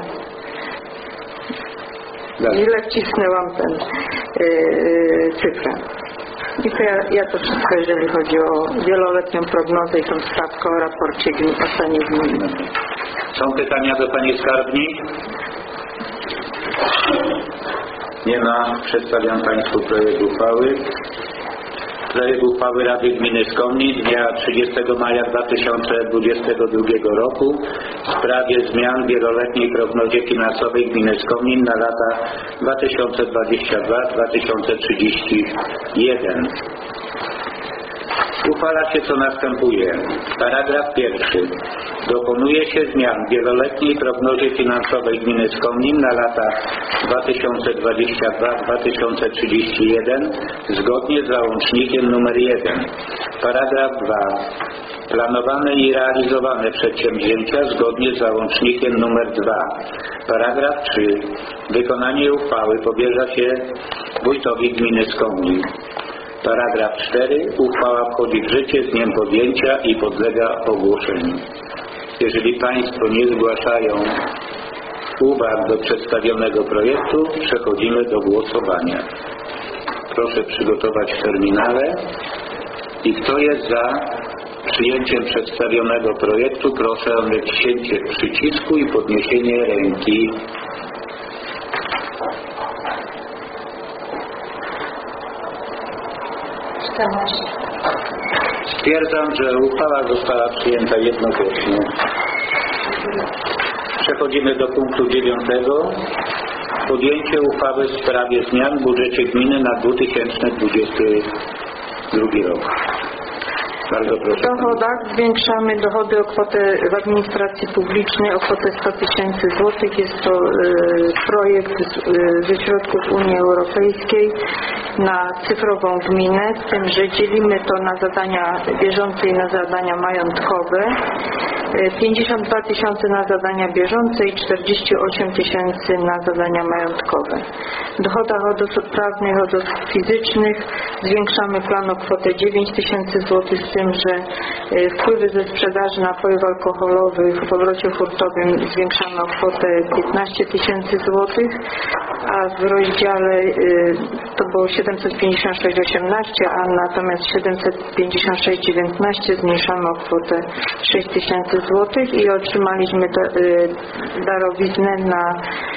wcisnęłam tę cyfrę. I to ja to wszystko, jeżeli chodzi o wieloletnią prognozę i tą stawkę o raporcie o stanie gminy. Są pytania do Pani Skarbnik? Nie ma. Przedstawiam Państwu projekt uchwały. Projekt uchwały Rady Gminy Skomlin dnia 30 maja 2022 roku w sprawie zmian w wieloletniej prognozie finansowej gminy Skomlin na lata 2022-2031. Uchwala się co następuje. Paragraf 1. Dokonuje się zmian w wieloletniej prognozie finansowej gminy Skomlin na lata 2022-2031 zgodnie z załącznikiem nr 1. Paragraf 2. Planowane i realizowane przedsięwzięcia zgodnie z załącznikiem nr 2. Paragraf 3. Wykonanie uchwały powierza się wójtowi gminy Skomlin. Paragraf 4. Uchwała wchodzi w życie z dniem podjęcia i podlega ogłoszeniu. Jeżeli Państwo nie zgłaszają uwag do przedstawionego projektu, przechodzimy do głosowania. Proszę przygotować terminale. I kto jest za przyjęciem przedstawionego projektu, proszę o naciśnięcie przycisku i podniesienie ręki. Stwierdzam, że uchwała została przyjęta jednogłośnie. Przechodzimy do punktu 9. Podjęcie uchwały w sprawie zmian w budżecie gminy na 2022 rok. Bardzo proszę. W dochodach zwiększamy dochody o kwotę w administracji publicznej o kwotę 100 000 złotych. Jest to projekt ze środków Unii Europejskiej na cyfrową gminę, z tym, że dzielimy to na zadania bieżące i na zadania majątkowe. 52 000 na zadania bieżące i 48 000 na zadania majątkowe. W dochodach od osób prawnych, od osób fizycznych zwiększamy plan o kwotę 9 000 złotych, z tym, że Wpływy ze sprzedaży napojów alkoholowych w obrocie hurtowym zwiększamy o kwotę 15 tysięcy złotych, a w rozdziale to było 756,18, a natomiast 756,19 zmniejszamy o kwotę 6 tysięcy złotych i otrzymaliśmy darowiznę na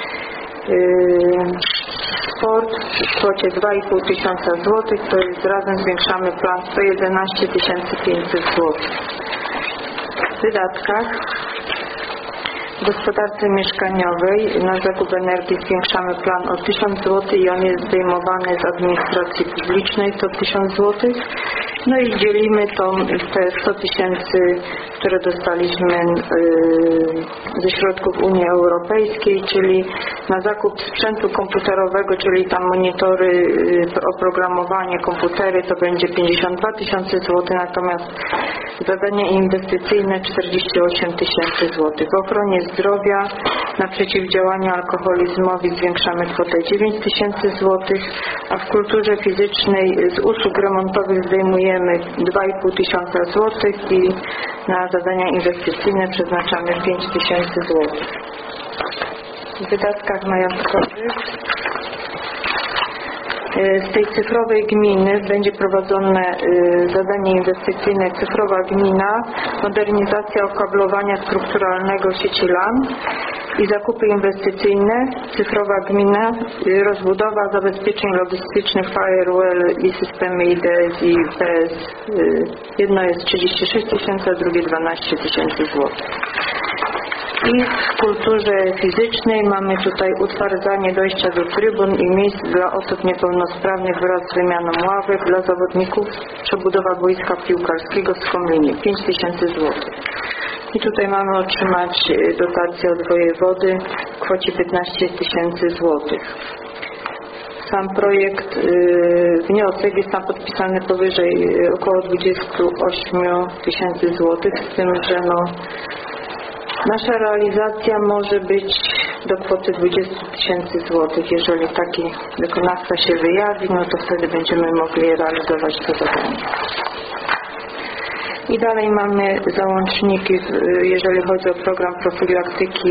sport w kwocie 2,5 tysiąca złotych, to jest razem zwiększamy plan 111 500 złotych. W wydatkach w gospodarce mieszkaniowej na zakup energii zwiększamy plan o 1000 zł i on jest zdejmowany z administracji publicznej, to 1000 zł. No i dzielimy te 100 tysięcy, które dostaliśmy ze środków Unii Europejskiej, czyli na zakup sprzętu komputerowego, czyli tam monitory, oprogramowanie, komputery, to będzie 52 tysiące złotych, natomiast zadania inwestycyjne 48 tysięcy złotych. W ochronie zdrowia na przeciwdziałanie alkoholizmowi zwiększamy kwotę 9 tysięcy złotych, a w kulturze fizycznej z usług remontowych zdejmujemy 2,5 tysiąca złotych i na zadania inwestycyjne przeznaczamy 5 tysięcy złotych. W wydatkach majątkowych z tej cyfrowej gminy będzie prowadzone zadanie inwestycyjne Cyfrowa Gmina, modernizacja okablowania strukturalnego sieci LAN i zakupy inwestycyjne, Cyfrowa Gmina, rozbudowa zabezpieczeń logistycznych, firewall i systemy IDS i PS. Jedno jest 36 tysięcy, a drugie 12 tysięcy złotych. I w kulturze fizycznej mamy tutaj utwardzanie dojścia do trybun i miejsc dla osób niepełnosprawnych wraz z wymianą ławek dla zawodników, przebudowa boiska piłkarskiego w Skomlinie, 5 tysięcy złotych. I tutaj mamy otrzymać dotację od wojewody w kwocie 15 tysięcy złotych. Sam projekt, wniosek jest tam podpisany powyżej około 28 tysięcy złotych, z tym, że nasza realizacja może być do kwoty 20 tysięcy złotych. Jeżeli taki wykonawca się wyjawi, no to wtedy będziemy mogli realizować to zadanie. I dalej mamy załączniki, jeżeli chodzi o program profilaktyki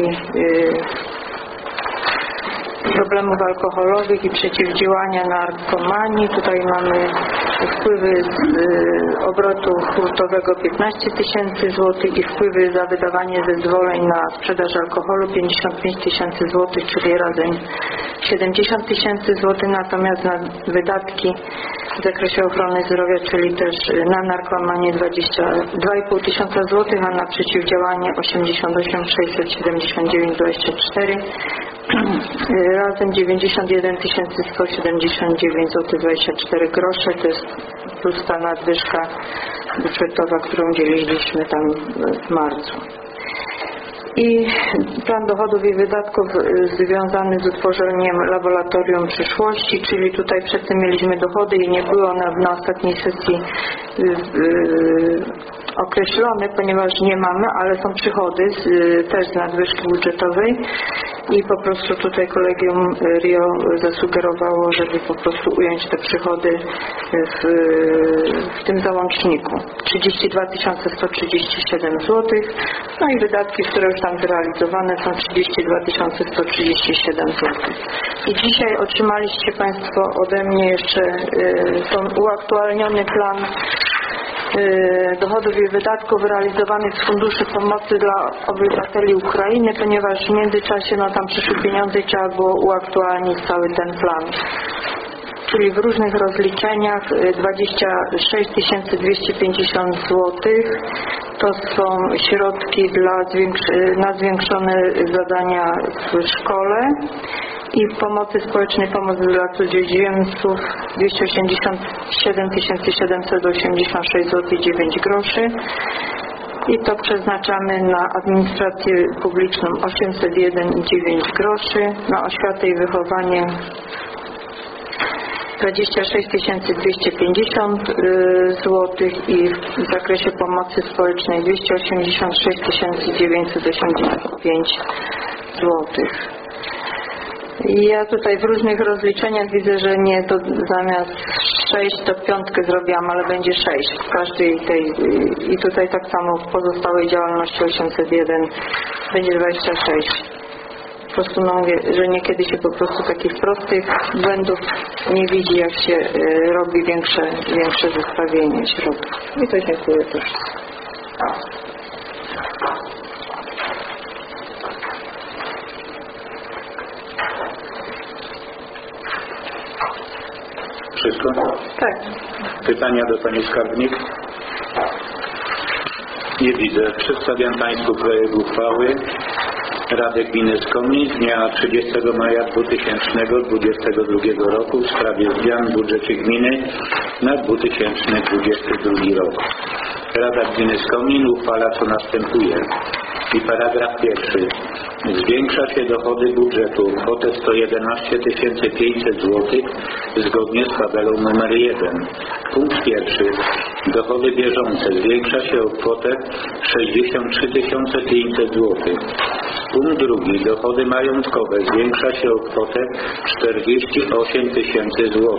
problemów alkoholowych i przeciwdziałania narkomanii. Tutaj mamy wpływy z obrotu hurtowego 15 tysięcy złotych i wpływy za wydawanie zezwoleń na sprzedaż alkoholu 55 tysięcy złotych, czyli razem 70 tysięcy złotych, natomiast na wydatki w zakresie ochrony zdrowia, czyli też na narkomanię 2,5 tysiąca złotych, a na przeciwdziałanie 88 679 24, razem 91 179 zł 24 grosze, to jest plus ta nadwyżka budżetowa, którą dzieliliśmy tam w marcu. I plan dochodów i wydatków związany z utworzeniem laboratorium przyszłości, czyli tutaj przedtem mieliśmy dochody i nie było na ostatniej sesji określone, ponieważ nie mamy, ale są przychody też z nadwyżki budżetowej i po prostu tutaj kolegium RIO zasugerowało, żeby po prostu ująć te przychody w tym załączniku. 32 137 zł, no i wydatki, które już tam zrealizowane są 32 137 zł. I dzisiaj otrzymaliście Państwo ode mnie jeszcze uaktualniony plan dochodów i wydatków realizowanych z funduszy pomocy dla obywateli Ukrainy, ponieważ w międzyczasie tam przyszły pieniądze i trzeba było uaktualnić cały ten plan. Czyli w różnych rozliczeniach 26 250 zł to są środki na zwiększone zadania w szkole i w pomocy społecznej, pomoc dla cudzoziemców 287 786 zł 9 groszy i to przeznaczamy na administrację publiczną 801,9 groszy, na oświatę i wychowanie 26 250 zł i w zakresie pomocy społecznej 286 985 zł. I ja tutaj w różnych rozliczeniach widzę, że nie, to zamiast 6 to 5 zrobiłam, ale będzie 6 w każdej tej i tutaj tak samo w pozostałej działalności 801 będzie 26. Po prostu no mówię, że niekiedy się po prostu takich prostych błędów nie widzi, jak się robi większe zestawienie środków. I to dziękuję też. Wszystko? Tak. Pytania do Pani Skarbnik? Nie widzę. Przedstawiam Państwu projekt uchwały Rady Gminy Skomlin z dnia 30 maja 2022 roku w sprawie zmian w budżecie gminy na 2022 rok. Rada Gminy Skomlin uchwala co następuje. I paragraf pierwszy. Zwiększa się dochody budżetu o kwotę 111 500 zł zgodnie z tabelą nr 1. Punkt pierwszy. Dochody bieżące zwiększa się o kwotę 63 500 zł. Punkt drugi. Dochody majątkowe zwiększa się o kwotę 48 000 zł.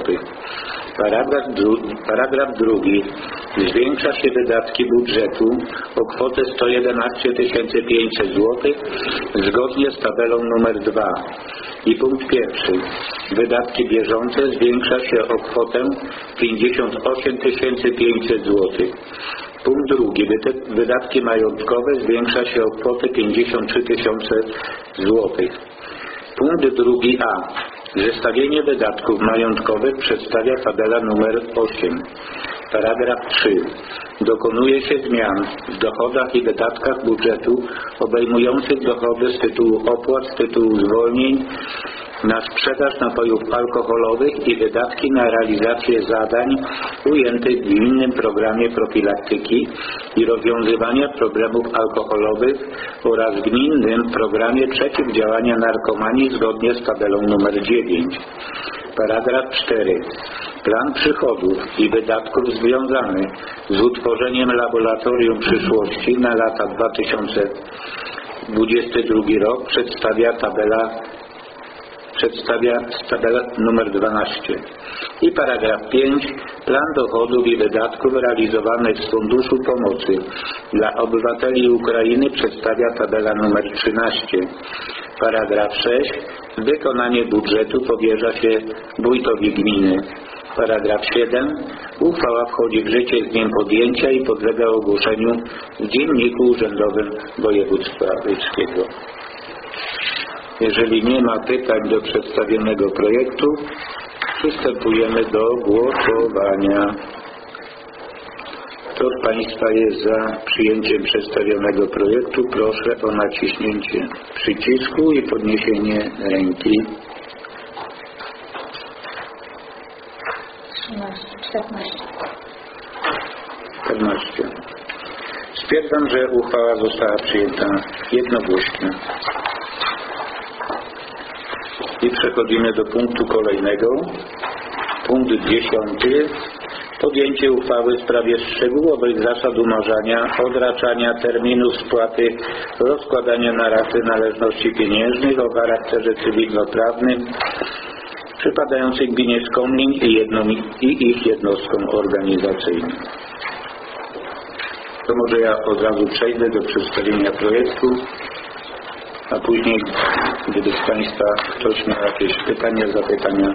Paragraf drugi. Zwiększa się wydatki budżetu o kwotę 111 500 zł zgodnie z tabelą nr 2. I punkt pierwszy. Wydatki bieżące zwiększa się o kwotę 58 500 zł. Punkt drugi. Wydatki majątkowe zwiększa się o kwotę 53 000 zł. Punkt drugi A. Zestawienie wydatków majątkowych przedstawia tabela nr 8. Paragraf 3. Dokonuje się zmian w dochodach i wydatkach budżetu obejmujących dochody z tytułu opłat, z tytułu zwolnień na sprzedaż napojów alkoholowych i wydatki na realizację zadań ujętych w gminnym programie profilaktyki i rozwiązywania problemów alkoholowych oraz gminnym programie przeciwdziałania narkomanii zgodnie z tabelą nr 9. Paragraf 4. Plan przychodów i wydatków związany z utworzeniem Laboratorium Przyszłości na lata 2022 rok przedstawia tabela numer 12. I paragraf 5. Plan dochodów i wydatków realizowanych z Funduszu Pomocy dla obywateli Ukrainy przedstawia tabela numer 13. Paragraf 6. Wykonanie budżetu powierza się wójtowi gminy. Paragraf 7. Uchwała wchodzi w życie z dniem podjęcia i podlega ogłoszeniu w Dzienniku Urzędowym Województwa Łódzkiego. Jeżeli nie ma pytań do przedstawionego projektu, przystępujemy do głosowania. Kto z Państwa jest za przyjęciem przedstawionego projektu, proszę o naciśnięcie przycisku i podniesienie ręki. 14. Stwierdzam, że uchwała została przyjęta jednogłośnie. I przechodzimy do punktu kolejnego. Punkt 10. Podjęcie uchwały w sprawie szczegółowych zasad umarzania, odraczania terminu spłaty, rozkładania na raty należności pieniężnych o charakterze cywilnoprawnym przypadających gminie Skomlin i ich jednostkom organizacyjnym. To może ja od razu przejdę do przedstawienia projektu, a później, gdyby z Państwa ktoś miał jakieś pytania, zapytania,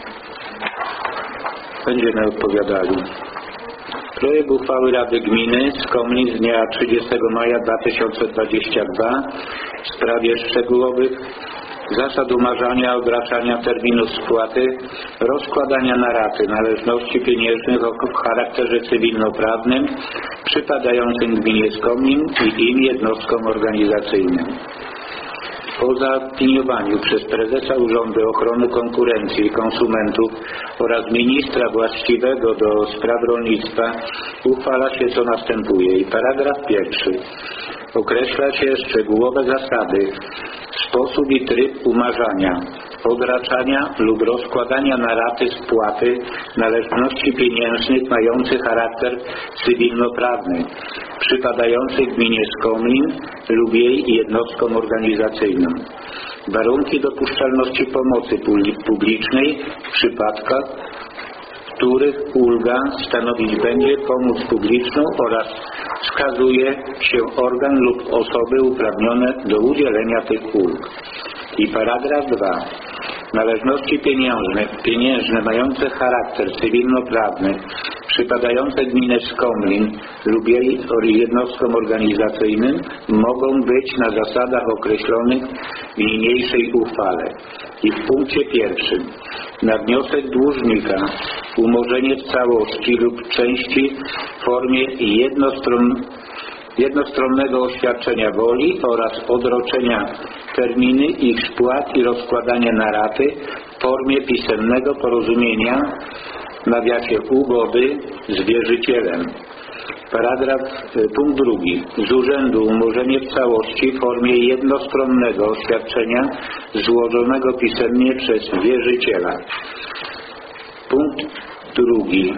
będziemy odpowiadali. Projekt uchwały Rady Gminy Skomlin z dnia 30 maja 2022 w sprawie szczegółowych zasad umarzania, odraczania terminów spłaty, rozkładania na raty należności pieniężnych o charakterze cywilnoprawnym przypadającym gminie Skomlin i im jednostkom organizacyjnym. Po zaopiniowaniu przez prezesa Urzędu Ochrony Konkurencji i Konsumentów oraz ministra właściwego do spraw rolnictwa uchwala się co następuje. I paragraf pierwszy. Określa się szczegółowe zasady sposób i tryb umarzania, odraczania lub rozkładania na raty spłaty należności pieniężnych mających charakter cywilnoprawny, przypadających gminie Skomlin lub jej jednostkom organizacyjnym. Warunki dopuszczalności pomocy publicznej w przypadkach, w których ulga stanowić będzie pomoc publiczną oraz wskazuje się organ lub osoby uprawnione do udzielenia tych ulg. I paragraf 2. Należności pieniężne mające charakter cywilnoprawny przypadające gminę Skomlin lub jej jednostkom organizacyjnym mogą być na zasadach określonych w niniejszej uchwale. I w punkcie 1. Na wniosek dłużnika umorzenie w całości lub części w formie jednostronnego oświadczenia woli oraz odroczenia terminy ich spłat i rozkładania na raty w formie pisemnego porozumienia, nawiasie ugody z wierzycielem. Punkt 2. Z urzędu umorzenie w całości w formie jednostronnego oświadczenia złożonego pisemnie przez wierzyciela. Punkt 2.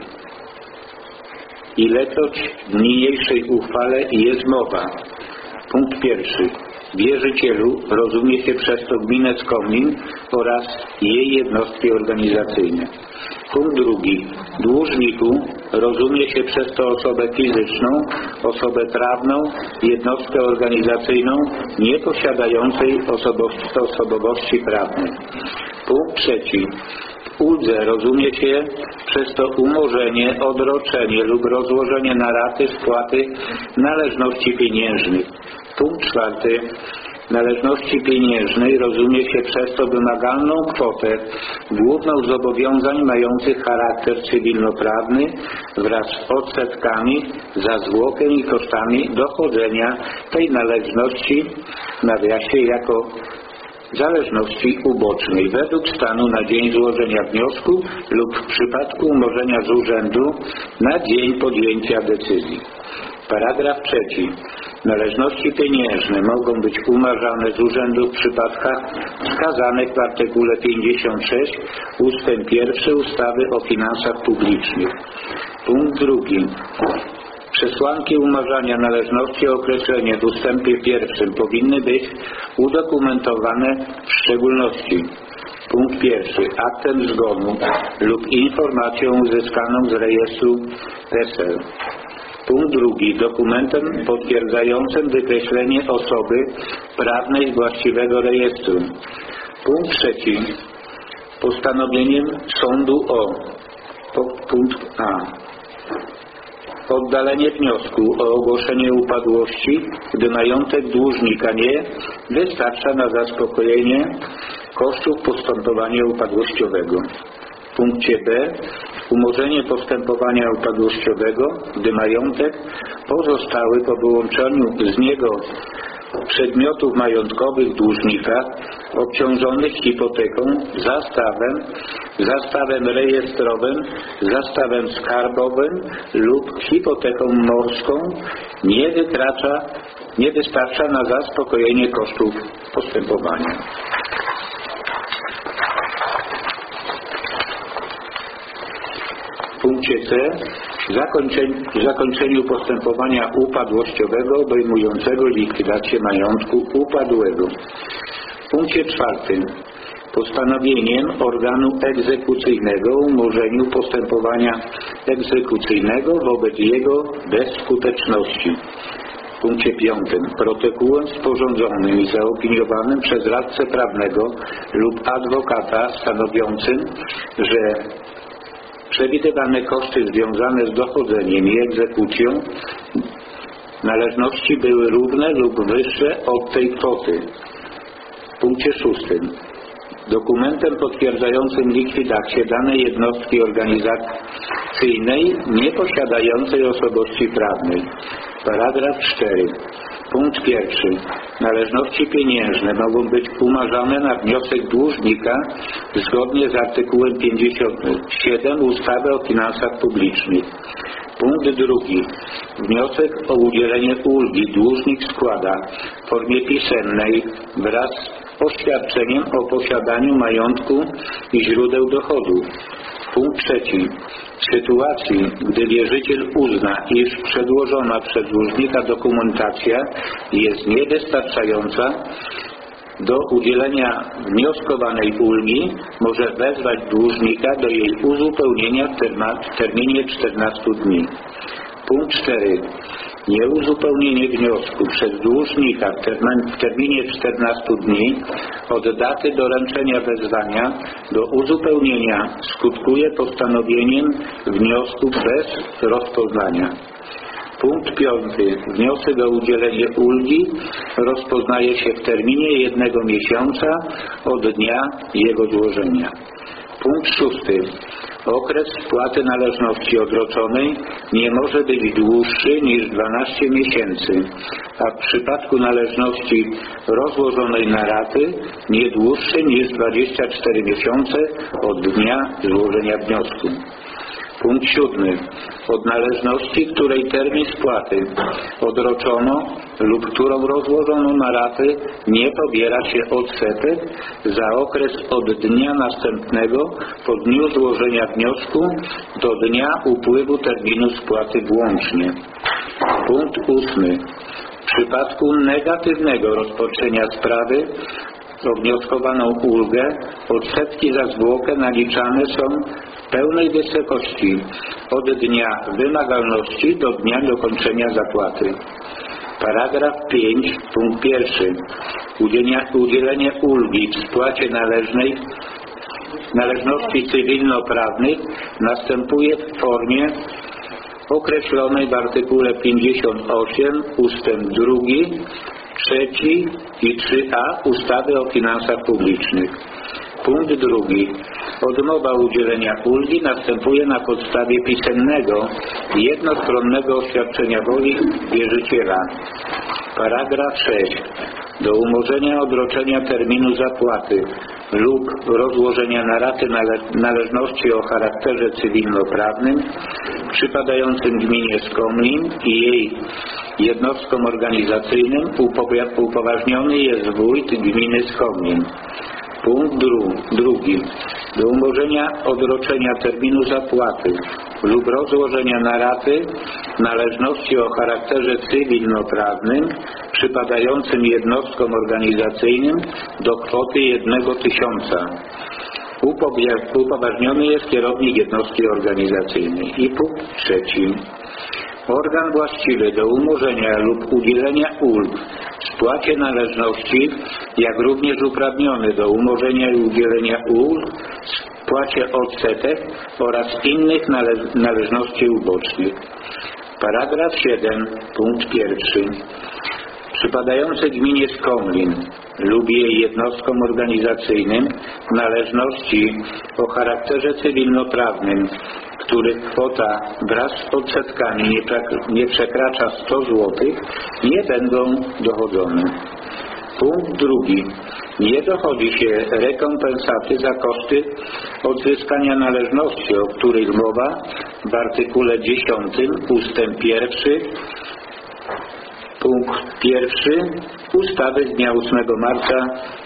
Ilekroć w niniejszej uchwale jest mowa. Punkt 1. Wierzycielu rozumie się przez to gminę Skomlin oraz jej jednostki organizacyjne. Punkt 2. Dłużniku rozumie się przez to osobę fizyczną, osobę prawną, jednostkę organizacyjną nieposiadającej osobowości prawnej. Punkt 3. W uldze rozumie się przez to umorzenie, odroczenie lub rozłożenie na raty spłaty należności pieniężnych. Punkt 4. Należności pieniężnej rozumie się przez to wymagalną kwotę główną zobowiązań mających charakter cywilnoprawny wraz z odsetkami za zwłokę i kosztami dochodzenia tej należności, nawiasie jako zależności ubocznej według stanu na dzień złożenia wniosku lub w przypadku umorzenia z urzędu na dzień podjęcia decyzji. Paragraf 3. Należności pieniężne mogą być umarzane z urzędu w przypadkach wskazanych w artykule 56 ustęp 1 ustawy o finansach publicznych. Punkt 2. Przesłanki umarzania należności określenie w ustępie 1 powinny być udokumentowane w szczególności. Punkt 1. Aktem zgonu lub informacją uzyskaną z rejestru PESEL. Punkt 2. Dokumentem potwierdzającym wykreślenie osoby prawnej z właściwego rejestru. Punkt 3. Postanowieniem sądu o punkt A. Oddalenie wniosku o ogłoszenie upadłości, gdy majątek dłużnika nie wystarcza na zaspokojenie kosztów postępowania upadłościowego. W punkcie B. Umorzenie postępowania upadłościowego, gdy majątek pozostały po wyłączeniu z niego przedmiotów majątkowych dłużnika obciążonych hipoteką, zastawem rejestrowym, zastawem skarbowym lub hipoteką morską nie wystarcza na zaspokojenie kosztów postępowania. W punkcie C. Zakończeniu postępowania upadłościowego obejmującego likwidację majątku upadłego. W punkcie 4. Postanowieniem organu egzekucyjnego o umorzeniu postępowania egzekucyjnego wobec jego bezskuteczności. W punkcie 5. Protokołem sporządzonym i zaopiniowanym przez radcę prawnego lub adwokata stanowiącym, że przewidywane koszty związane z dochodzeniem i egzekucją należności były równe lub wyższe od tej kwoty. W punkcie 6. Dokumentem potwierdzającym likwidację danej jednostki organizacyjnej nieposiadającej osobowości prawnej. Paragraf 4. Punkt 1. Należności pieniężne mogą być umarzane na wniosek dłużnika zgodnie z artykułem 57 ustawy o finansach publicznych. Punkt 2. Wniosek o udzielenie ulgi dłużnik składa w formie pisemnej wraz z oświadczeniem o posiadaniu majątku i źródeł dochodu. Punkt 3. W sytuacji, gdy wierzyciel uzna, iż przedłożona przez dłużnika dokumentacja jest niewystarczająca do udzielenia wnioskowanej ulgi, może wezwać dłużnika do jej uzupełnienia w terminie 14 dni. Punkt 4. Nieuzupełnienie wniosku przez dłużnika w terminie 14 dni od daty doręczenia wezwania do uzupełnienia skutkuje postanowieniem wniosku bez rozpoznania. Punkt 5. Wniosek o udzielenie ulgi rozpoznaje się w terminie 1 miesiąca od dnia jego złożenia. Punkt 6. Okres spłaty należności odroczonej nie może być dłuższy niż 12 miesięcy, a w przypadku należności rozłożonej na raty nie dłuższy niż 24 miesiące od dnia złożenia wniosku. Punkt 7. Od należności, której termin spłaty odroczono lub którą rozłożono na raty, nie pobiera się odsetek za okres od dnia następnego po dniu złożenia wniosku do dnia upływu terminu spłaty włącznie. Punkt 8. W przypadku negatywnego rozpoczęcia sprawy o wnioskowaną ulgę odsetki za zwłokę naliczane są w pełnej wysokości od dnia wymagalności do dnia dokończenia zapłaty. Paragraf 5, punkt 1. Udzielenie ulgi w spłacie należności cywilnoprawnych następuje w formie określonej w artykule 58 ustęp 2, 3 i 3a ustawy o finansach publicznych. Punkt 2. Odmowa udzielenia ulgi następuje na podstawie pisemnego i jednostronnego oświadczenia woli wierzyciela. Paragraf 6. Do umorzenia odroczenia terminu zapłaty lub rozłożenia na raty należności o charakterze cywilnoprawnym przypadającym gminie Skomlin i jej jednostkom organizacyjnym upoważniony jest wójt gminy Skomlin. Punkt 2. Do umorzenia odroczenia terminu zapłaty lub rozłożenia na raty należności o charakterze cywilnoprawnym przypadającym jednostkom organizacyjnym do kwoty 1 000. Upoważniony jest kierownik jednostki organizacyjnej. I punkt 3. Organ właściwy do umorzenia lub udzielenia ulg w spłacie należności, jak również uprawniony do umorzenia i udzielenia ulg w spłacie odsetek oraz innych należności ubocznych. Paragraf 7, punkt 1. Przypadające gminie Skomlin lub jej jednostkom organizacyjnym należności o charakterze cywilnoprawnym, których kwota wraz z odsetkami nie przekracza 100 zł, nie będą dochodzone. Punkt 2. Nie dochodzi się rekompensaty za koszty odzyskania należności, o których mowa w artykule 10 ustęp 1 punkt 1 ustawy z dnia 8 marca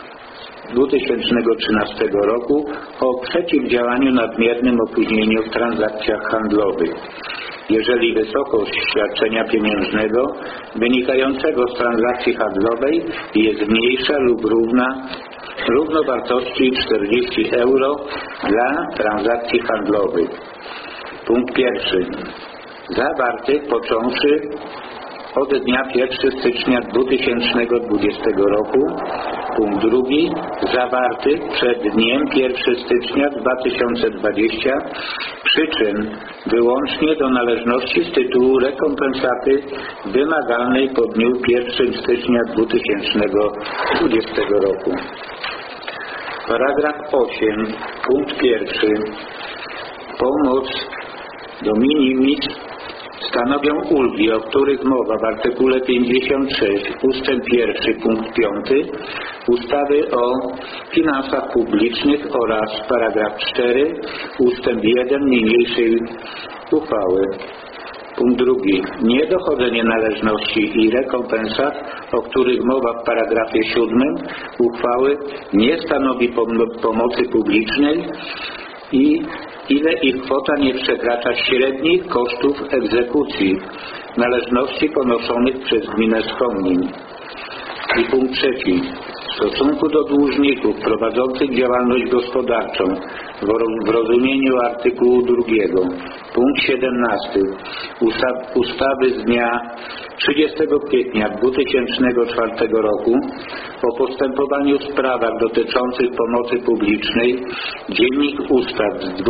2013 roku o przeciwdziałaniu nadmiernym opóźnieniu w transakcjach handlowych. Jeżeli wysokość świadczenia pieniężnego wynikającego z transakcji handlowej jest mniejsza lub równa wartości 40 euro dla transakcji handlowych. Punkt 1. Zawarty począwszy od dnia 1 stycznia 2020 roku. Punkt 2. Zawarty przed dniem 1 stycznia 2020 przyczyn wyłącznie do należności z tytułu rekompensaty wymagalnej po dniu 1 stycznia 2020 roku. Paragraf 8. Punkt 1. Pomoc do minimis stanowią ulgi, o których mowa w artykule 56 ustęp 1 punkt 5 ustawy o finansach publicznych oraz paragraf 4 ustęp 1 niniejszej uchwały. Punkt drugi. Niedochodzenie należności i rekompensat, o których mowa w paragrafie 7 uchwały, nie stanowi pomocy publicznej i ile ich kwota nie przekracza średnich kosztów egzekucji należności ponoszonych przez gminę Skomlin. I punkt trzeci. W stosunku do dłużników prowadzących działalność gospodarczą w rozumieniu artykułu 2, punkt 17 ustawy z dnia 30 kwietnia 2004 roku o postępowaniu w sprawach dotyczących pomocy publicznej, Dziennik Ustaw z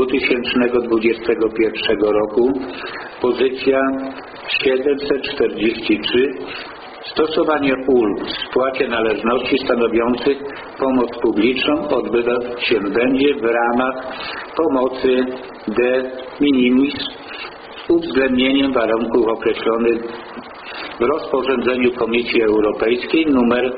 2021 roku, pozycja 743, stosowanie ulg w spłacie należności stanowiących pomoc publiczną odbywać się będzie w ramach pomocy de minimis z uwzględnieniem warunków określonych w rozporządzeniu Komisji Europejskiej nr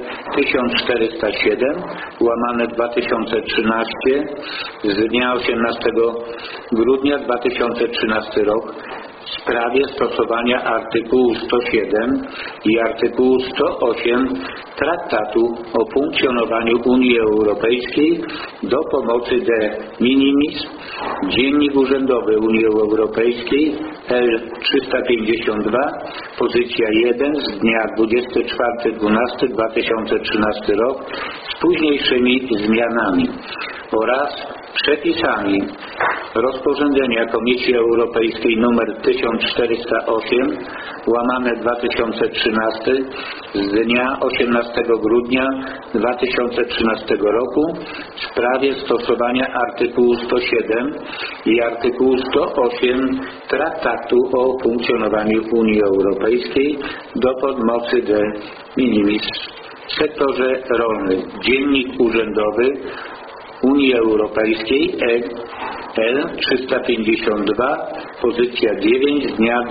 1407/2013 z dnia 18 grudnia 2013 rok w sprawie stosowania artykułu 107 i artykułu 108 Traktatu o funkcjonowaniu Unii Europejskiej do pomocy de minimis, Dziennik Urzędowy Unii Europejskiej L352, pozycja 1 z dnia 24.12.2013 rok z późniejszymi zmianami oraz przepisami rozporządzenia Komisji Europejskiej nr 1408/2013 z dnia 18 grudnia 2013 roku w sprawie stosowania artykułu 107 i artykułu 108 Traktatu o funkcjonowaniu Unii Europejskiej do pomocy de minimis w sektorze rolnym. Dziennik Urzędowy Unii Europejskiej L352, pozycja 9 z dnia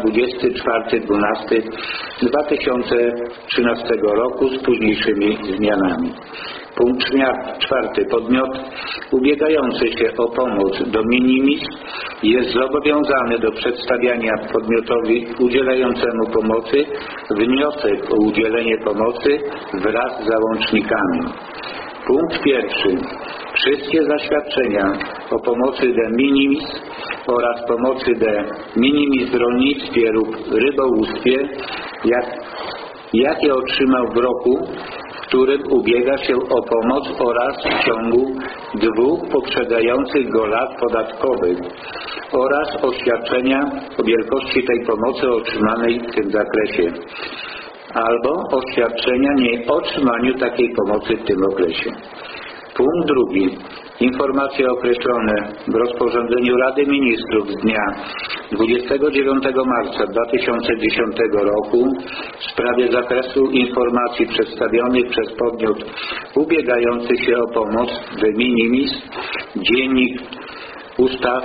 24.12.2013 roku z późniejszymi zmianami. Punkt 4. Podmiot ubiegający się o pomoc do minimis jest zobowiązany do przedstawiania podmiotowi udzielającemu pomocy wniosek o udzielenie pomocy wraz z załącznikami. Punkt 1. Wszystkie zaświadczenia o pomocy de minimis oraz pomocy de minimis w rolnictwie lub rybołówstwie, jakie otrzymał w roku, w którym ubiega się o pomoc, oraz w ciągu 2 poprzedzających go lat podatkowych, oraz oświadczenia o wielkości tej pomocy otrzymanej w tym zakresie, albo oświadczenia nie otrzymaniu takiej pomocy w tym okresie. Punkt 2. Informacje określone w rozporządzeniu Rady Ministrów z dnia 29 marca 2010 roku w sprawie zakresu informacji przedstawionych przez podmiot ubiegający się o pomoc de minimis, Dziennik Ustaw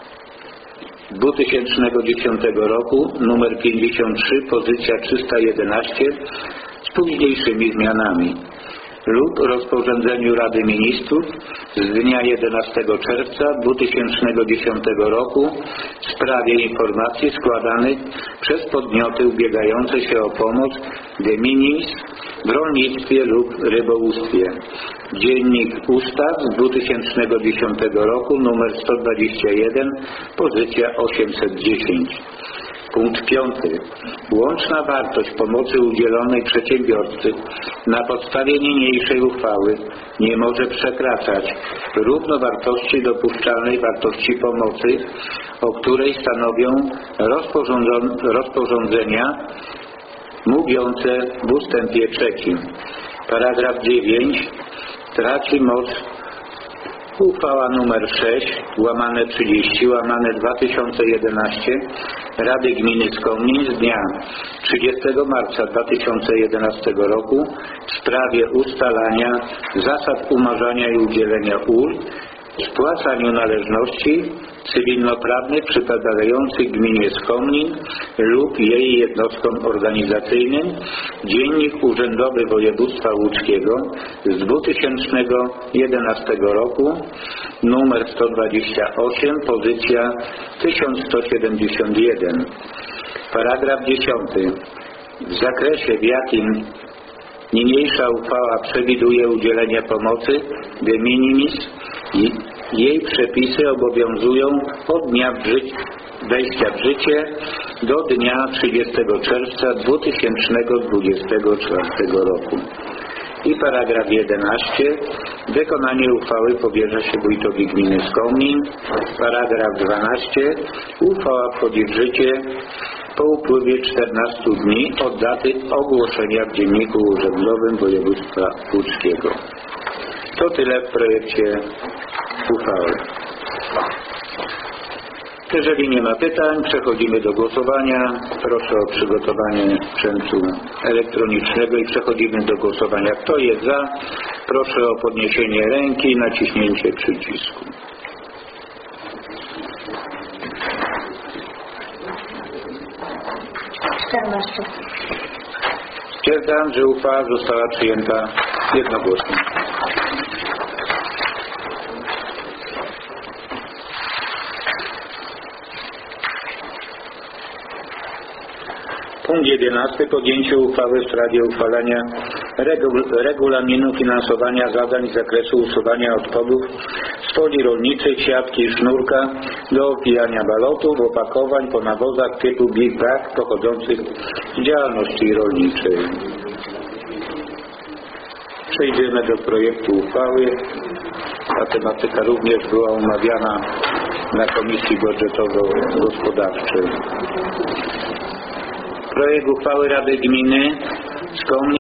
2010 roku nr 53, pozycja 311 z późniejszymi zmianami, lub rozporządzeniu Rady Ministrów z dnia 11 czerwca 2010 roku w sprawie informacji składanych przez podmioty ubiegające się o pomoc de minimis w rolnictwie lub rybołówstwie. Dziennik Ustaw z 2010 roku nr 121, pozycja 810. Punkt 5. Łączna wartość pomocy udzielonej przedsiębiorcy na podstawie niniejszej uchwały nie może przekraczać równowartości dopuszczalnej wartości pomocy, o której stanowią rozporządzenia mówiące w ustępie 3. Paragraf 9 traci moc uchwała nr 6/30/2011 Rady Gminy Skomlin z dnia 30 marca 2011 roku w sprawie ustalania zasad umarzania i udzielenia ulg w spłacaniu należności cywilnoprawnych przypadających gminie Skomlin lub jej jednostkom organizacyjnym, Dziennik Urzędowy Województwa Łódzkiego z 2011 roku, numer 128, pozycja 1171. Paragraf 10. W zakresie, w jakim niniejsza uchwała przewiduje udzielenie pomocy de minimis, jej przepisy obowiązują od dnia wejścia w życie do dnia 30 czerwca 2024 roku. I paragraf 11. Wykonanie uchwały powierza się wójtowi gminy Skomin. Paragraf 12. Uchwała wchodzi w życie po upływie 14 dni od daty ogłoszenia w Dzienniku Urzędowym Województwa Łódzkiego. To tyle w projekcie uchwały. Jeżeli nie ma pytań, przechodzimy do głosowania. Proszę o przygotowanie sprzętu elektronicznego i przechodzimy do głosowania. Kto jest za? Proszę o podniesienie ręki i naciśnięcie przycisku. Stwierdzam, że uchwała została przyjęta jednogłośnie. Punkt 11. Podjęcie uchwały w sprawie uchwalenia regulaminu finansowania zadań z zakresu usuwania odpadów z folii rolniczej, siatki i sznurka do opijania balotów, opakowań po nawozach typu Big Bag pochodzących z działalności rolniczej. Przejdziemy do projektu uchwały. Ta tematyka również była omawiana na Komisji Budżetowo-Gospodarczej. Projekt uchwały Rady Gminy Skomin